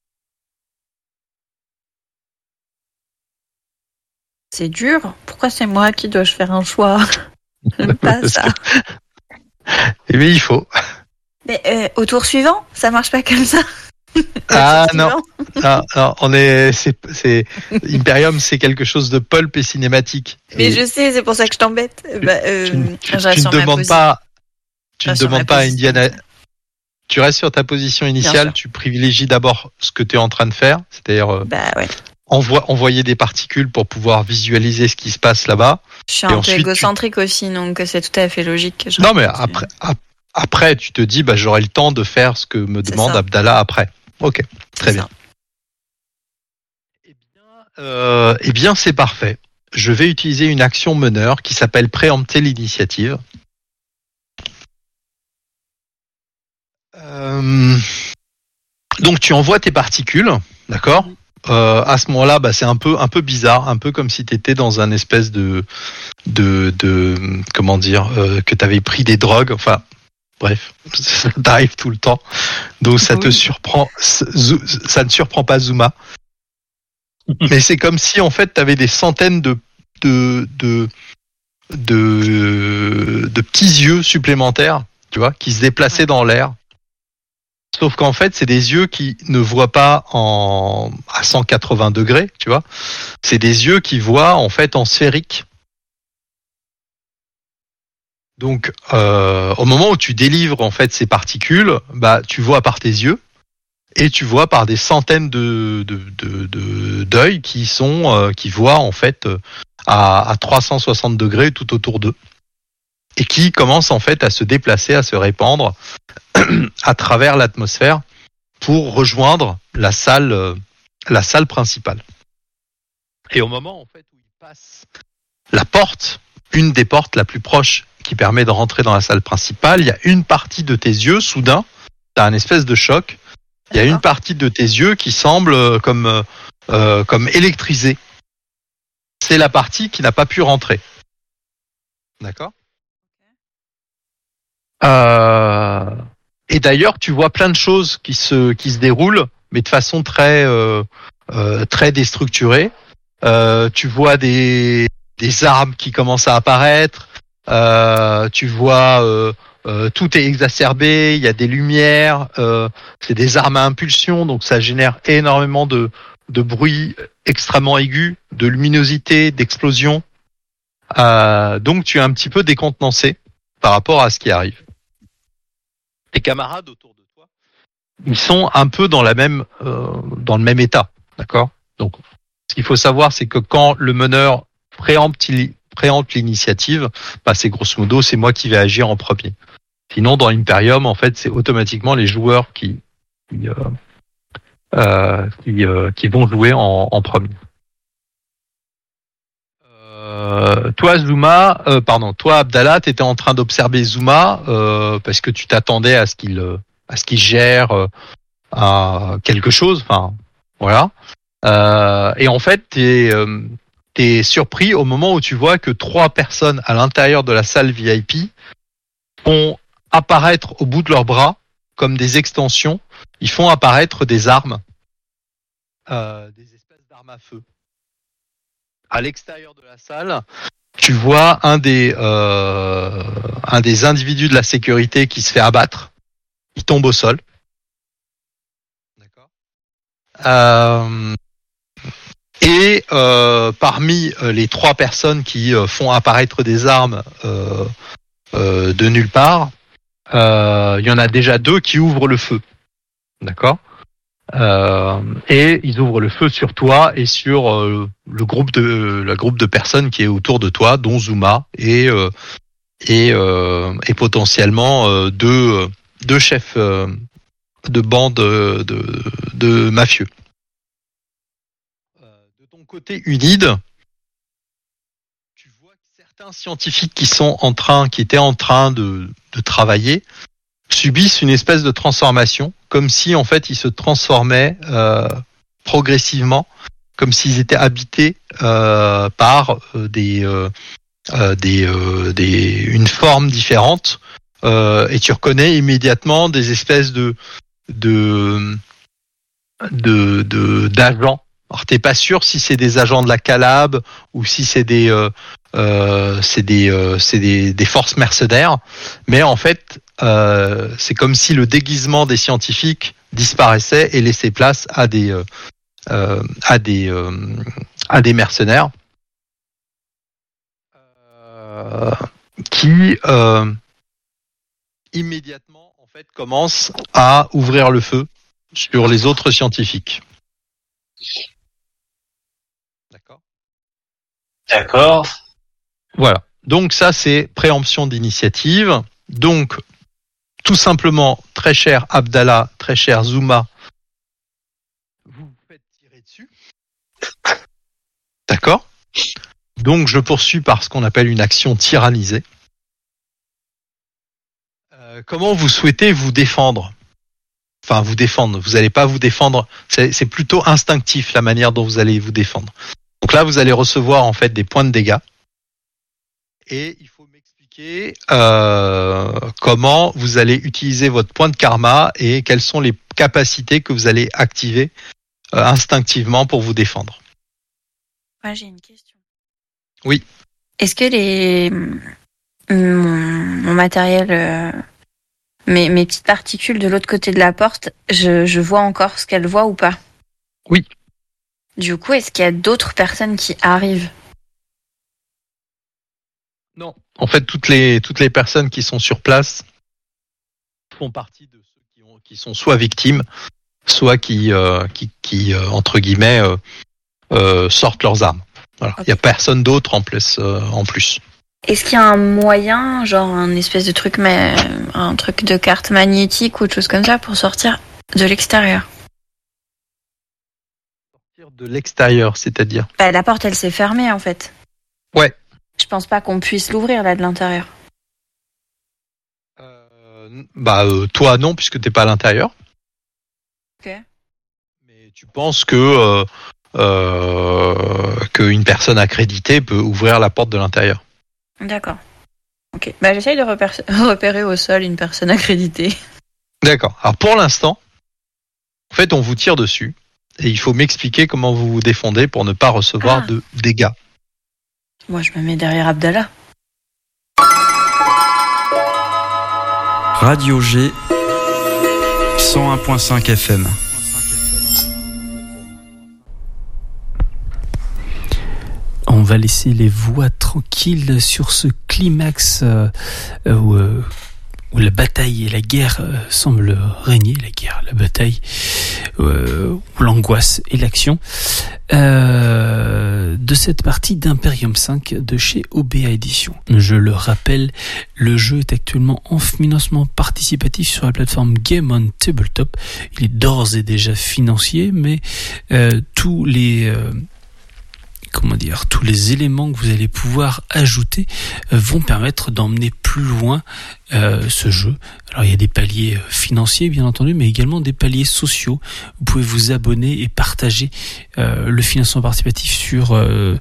C'est dur. Pourquoi c'est moi qui dois faire un choix ? J'aime pas ça. Eh bien, il faut. Mais euh, au tour suivant, ça marche pas comme ça. Ah non. non, non, on est, c'est, c'est Imperium, c'est quelque chose de pulp et cinématique. Mais et je sais, c'est pour ça que je t'embête. Bah, euh, tu, tu, tu ne demandes pas, tu ne demandes pas à Indiana. Tu restes sur ta position initiale, tu privilégies d'abord ce que tu es en train de faire, c'est-à-dire euh, bah, ouais. envo- envoyer des particules pour pouvoir visualiser ce qui se passe là-bas. Je suis un peu égocentrique tu... aussi, donc c'est tout à fait logique. Que non, mais après, après, tu te dis, bah, j'aurai le temps de faire ce que me demande Abdallah après. Ok, très c'est bien. Eh bien, euh, eh bien, c'est parfait. Je vais utiliser une action meneur qui s'appelle préempter l'initiative. Euh, donc tu envoies tes particules, d'accord. Euh, à ce moment-là, bah, c'est un peu un peu bizarre, un peu comme si tu étais dans un espèce de de de comment dire euh, que tu avais pris des drogues. Enfin, bref, ça t'arrive tout le temps. Donc ça te surprend, ça ne surprend pas Zuma. Mais c'est comme si en fait tu avais des centaines de de de de de petits yeux supplémentaires, tu vois, qui se déplaçaient dans l'air. Sauf qu'en fait, c'est des yeux qui ne voient pas en à cent quatre-vingts degrés, tu vois. C'est des yeux qui voient en fait en sphérique. Donc, euh, au moment où tu délivres en fait ces particules, bah tu vois par tes yeux et tu vois par des centaines de de de, de d'œils qui sont euh, qui voient en fait à, à trois cent soixante degrés tout autour d'eux et qui commencent en fait à se déplacer, à se répandre à travers l'atmosphère pour rejoindre la salle, euh, la salle principale. Et au moment en fait où il passe la porte, une des portes la plus proche qui permet de rentrer dans la salle principale, il y a une partie de tes yeux, soudain, t'as un espèce de choc. Il y a une partie de tes yeux qui semble comme euh, comme électrisée. C'est la partie qui n'a pas pu rentrer. D'accord ? Euh... Et d'ailleurs, tu vois plein de choses qui se qui se déroulent, mais de façon très euh, euh, très déstructurée. Euh, tu vois des des armes qui commencent à apparaître. Euh, tu vois euh, euh, tout est exacerbé. Il y a des lumières. Euh, c'est des armes à impulsion, donc ça génère énormément de de bruit extrêmement aigu, de luminosité, d'explosion. Euh, donc tu es un petit peu décontenancé par rapport à ce qui arrive. Tes camarades autour de toi, ils sont un peu dans la même, euh, dans le même état, d'accord. Donc, ce qu'il faut savoir, c'est que quand le meneur préempte, préempte l'initiative, bah, c'est grosso modo, c'est moi qui vais agir en premier. Sinon, dans l'Imperium, en fait, c'est automatiquement les joueurs qui, qui, euh, euh, qui, euh, qui vont jouer en, en premier. Euh, toi Zuma, euh, pardon, toi Abdallah, t'étais en train d'observer Zuma euh, parce que tu t'attendais à ce qu'il, à ce qu'il gère euh, à quelque chose. Enfin, voilà. Euh, et en fait, t'es, euh, t'es surpris au moment où tu vois que trois personnes à l'intérieur de la salle V I P font apparaître au bout de leurs bras comme des extensions. Ils font apparaître des armes, euh, des espèces d'armes à feu. À l'extérieur de la salle, tu vois un des euh, un des individus de la sécurité qui se fait abattre. Il tombe au sol. D'accord. Euh, et euh, parmi les trois personnes qui font apparaître des armes euh, euh, de nulle part, euh, il y en a déjà deux qui ouvrent le feu. D'accord. Euh, et ils ouvrent le feu sur toi et sur euh, le groupe de euh, la groupe de personnes qui est autour de toi, dont Zuma et euh, et, euh, et potentiellement euh, deux deux chefs euh, de bande de, de de mafieux. Euh, de ton côté, Unide, tu vois certains scientifiques qui sont en train, qui étaient en train de de travailler, subissent une espèce de transformation, comme si en fait ils se transformaient euh, progressivement, comme s'ils étaient habités euh, par euh, des, euh, euh, des, euh, des une forme différente, euh, et tu reconnais immédiatement des espèces de de de, de d'agents. Alors t'es pas sûr si c'est des agents de la Calab ou si c'est des euh, euh, c'est des euh, c'est des, des forces mercenaires, mais en fait euh, c'est comme si le déguisement des scientifiques disparaissaient et laissaient place à des euh, euh, à des euh, à des mercenaires euh, qui euh, immédiatement en fait commencent à ouvrir le feu sur les autres scientifiques. D'accord. D'accord. Voilà. Donc ça, c'est préemption d'initiative. Donc, tout simplement, très cher Abdallah, très cher Zuma, vous vous faites tirer dessus. D'accord. Donc, je poursuis par ce qu'on appelle une action tyrannisée. Euh, comment vous souhaitez vous défendre ? Enfin, vous défendre. Vous n'allez pas vous défendre. C'est, c'est plutôt instinctif la manière dont vous allez vous défendre. Donc là, vous allez recevoir en fait des points de dégâts. Et il faut m'expliquer euh, comment vous allez utiliser votre point de karma et quelles sont les capacités que vous allez activer euh, instinctivement pour vous défendre. Moi, j'ai une question. Oui. Est-ce que les mon, mon matériel, euh, mes, mes petites particules de l'autre côté de la porte, je, je vois encore ce qu'elles voient ou pas ? Oui. Du coup, est-ce qu'il y a d'autres personnes qui arrivent ? Non. En fait, toutes les toutes les personnes qui sont sur place font partie de ceux qui ont qui sont soit victimes, soit qui euh, qui qui euh, entre guillemets euh, euh, sortent leurs armes. Voilà. Il okay. y a personne d'autre en plus euh, en plus. Est-ce qu'il y a un moyen, genre un espèce de truc mais un truc de carte magnétique ou autre chose comme ça pour sortir de l'extérieur ? Sortir de l'extérieur, c'est-à-dire ? Bah, la porte, elle s'est fermée en fait. Ouais. Je pense pas qu'on puisse l'ouvrir là de l'intérieur. Euh, bah euh, toi non puisque t'es pas à l'intérieur. Ok. Mais tu penses que euh, euh, qu'une personne accréditée peut ouvrir la porte de l'intérieur. D'accord. Ok. Bah j'essaye de repérer, repérer au sol une personne accréditée. D'accord. Alors pour l'instant, en fait on vous tire dessus et il faut m'expliquer comment vous vous défendez pour ne pas recevoir ah. de dégâts. Moi, je me mets derrière Abdallah. Radio G, cent un virgule cinq F M. On va laisser les voix tranquilles sur ce climax euh, où, euh, où la bataille et la guerre euh, semblent régner. La guerre, la bataille, euh, où l'angoisse et l'action. Euh, de cette partie d'Imperium cinq de chez O B A Édition. Je le rappelle, le jeu est actuellement en financement participatif sur la plateforme Game on Tabletop. Il est d'ores et déjà financier, mais euh, tous les euh, comment dire, tous les éléments que vous allez pouvoir ajouter euh, vont permettre d'emmener plus loin euh, ce jeu. Alors il y a des paliers financiers bien entendu, mais également des paliers sociaux. Vous pouvez vous abonner et partager euh, le financement participatif sur euh,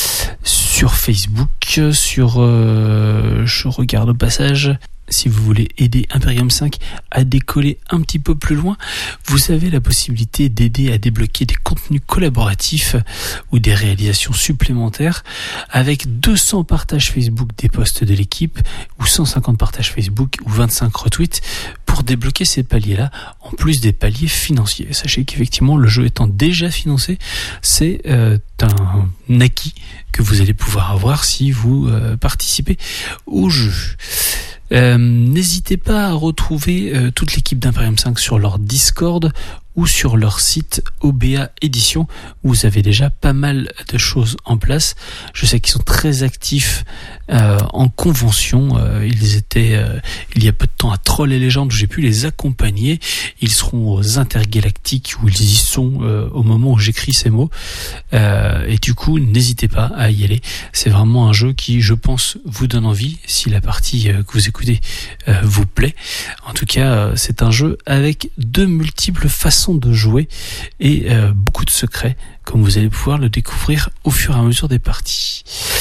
sur Facebook, sur euh, je regarde au passage. Si vous voulez aider Imperium cinq à décoller un petit peu plus loin, vous avez la possibilité d'aider à débloquer des contenus collaboratifs ou des réalisations supplémentaires avec deux cents partages Facebook des posts de l'équipe ou cent cinquante partages Facebook ou vingt-cinq retweets pour débloquer ces paliers-là, en plus des paliers financiers. Sachez qu'effectivement, le jeu étant déjà financé, c'est euh, un acquis que vous allez pouvoir avoir si vous euh, participez au jeu. Euh, n'hésitez pas à retrouver euh, toute l'équipe d'Imperium cinq sur leur Discord ou sur leur site O B A Édition, où vous avez déjà pas mal de choses en place. Je sais qu'ils sont très actifs euh, en convention. Euh, ils étaient euh, il y a peu de temps à Troll et Légendes, où j'ai pu les accompagner. Ils seront aux Intergalactiques, où ils y sont euh, au moment où j'écris ces mots. Euh, et du coup, n'hésitez pas à y aller. C'est vraiment un jeu qui, je pense, vous donne envie, si la partie euh, que vous écoutez euh, vous plaît. En tout cas, euh, c'est un jeu avec de multiples façons de jouer et euh, beaucoup de secrets, comme vous allez pouvoir le découvrir au fur et à mesure des parties.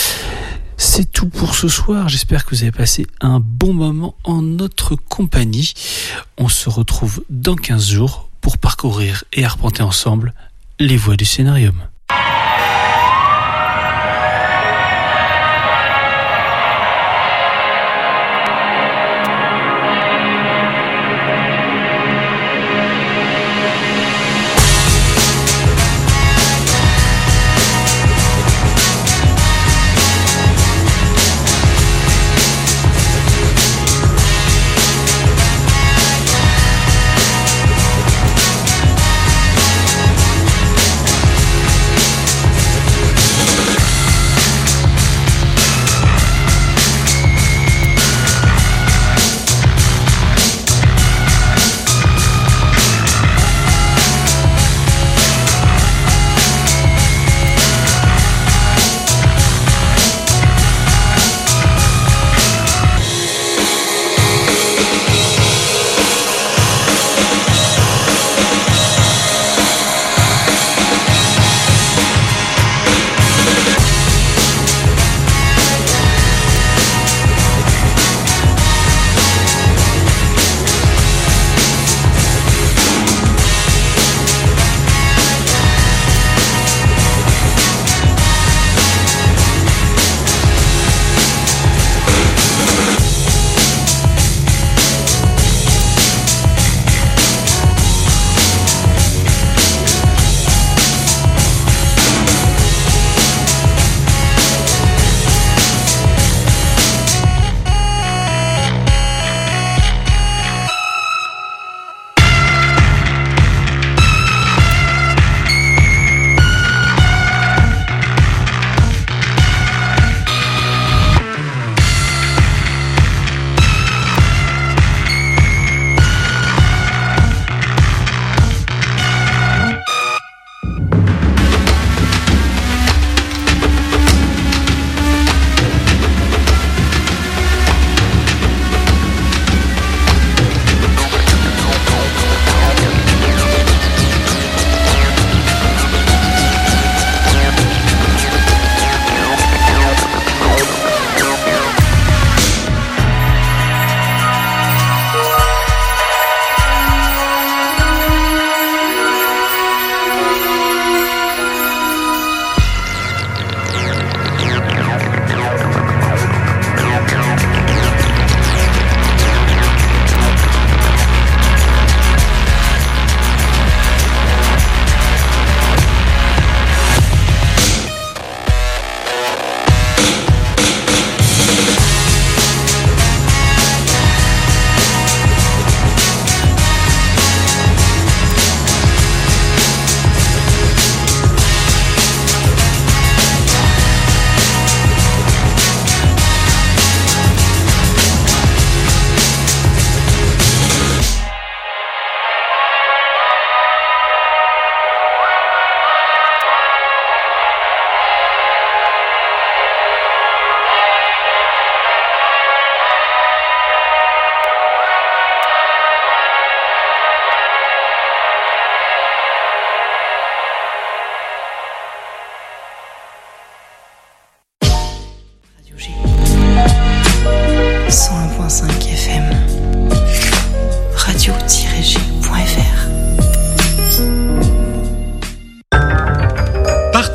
C'est tout pour ce soir. J'espère que vous avez passé un bon moment en notre compagnie. On se retrouve dans quinze jours pour parcourir et arpenter ensemble les voies du scénarium.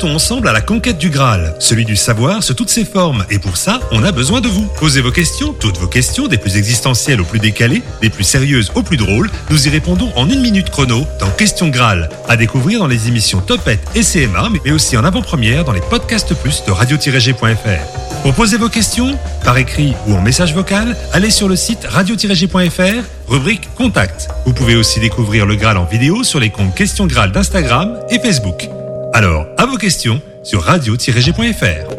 Partons ensemble à la conquête du Graal, celui du savoir sous toutes ses formes. Et pour ça, on a besoin de vous. Posez vos questions, toutes vos questions, des plus existentielles aux plus décalées, des plus sérieuses aux plus drôles. Nous y répondons en une minute chrono dans Question Graal. À découvrir dans les émissions Topette et C M A, mais aussi en avant-première dans les podcasts plus de radio tiret g point f r. Pour poser vos questions, par écrit ou en message vocal, allez sur le site radio tiret g point f r, rubrique Contact. Vous pouvez aussi découvrir le Graal en vidéo sur les comptes Question Graal d'Instagram et Facebook. Alors, à vos questions sur radio tiret g point f r.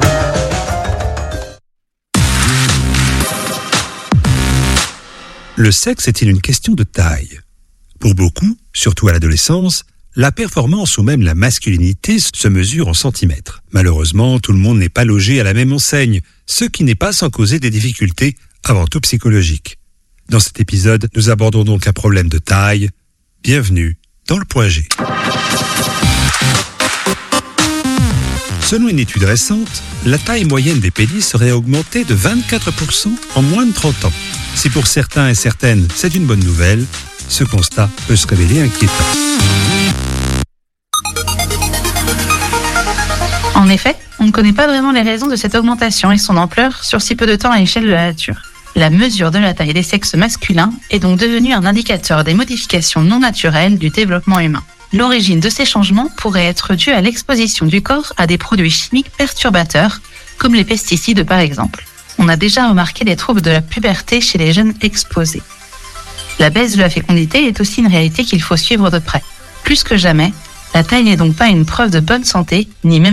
Le sexe est-il une question de taille ? Pour beaucoup, surtout à l'adolescence, la performance ou même la masculinité se mesure en centimètres. Malheureusement, tout le monde n'est pas logé à la même enseigne, ce qui n'est pas sans causer des difficultés, avant tout psychologiques. Dans cet épisode, nous abordons donc un problème de taille. Bienvenue dans le point G. Selon une étude récente, la taille moyenne des pénis serait augmentée de vingt-quatre pour cent en moins de trente ans. Si pour certains et certaines, c'est une bonne nouvelle, ce constat peut se révéler inquiétant. En effet, on ne connaît pas vraiment les raisons de cette augmentation et son ampleur sur si peu de temps à l'échelle de la nature. La mesure de la taille des sexes masculins est donc devenue un indicateur des modifications non naturelles du développement humain. L'origine de ces changements pourrait être due à l'exposition du corps à des produits chimiques perturbateurs, comme les pesticides par exemple. On a déjà remarqué des troubles de la puberté chez les jeunes exposés. La baisse de la fécondité est aussi une réalité qu'il faut suivre de près. Plus que jamais, la taille n'est donc pas une preuve de bonne santé, ni même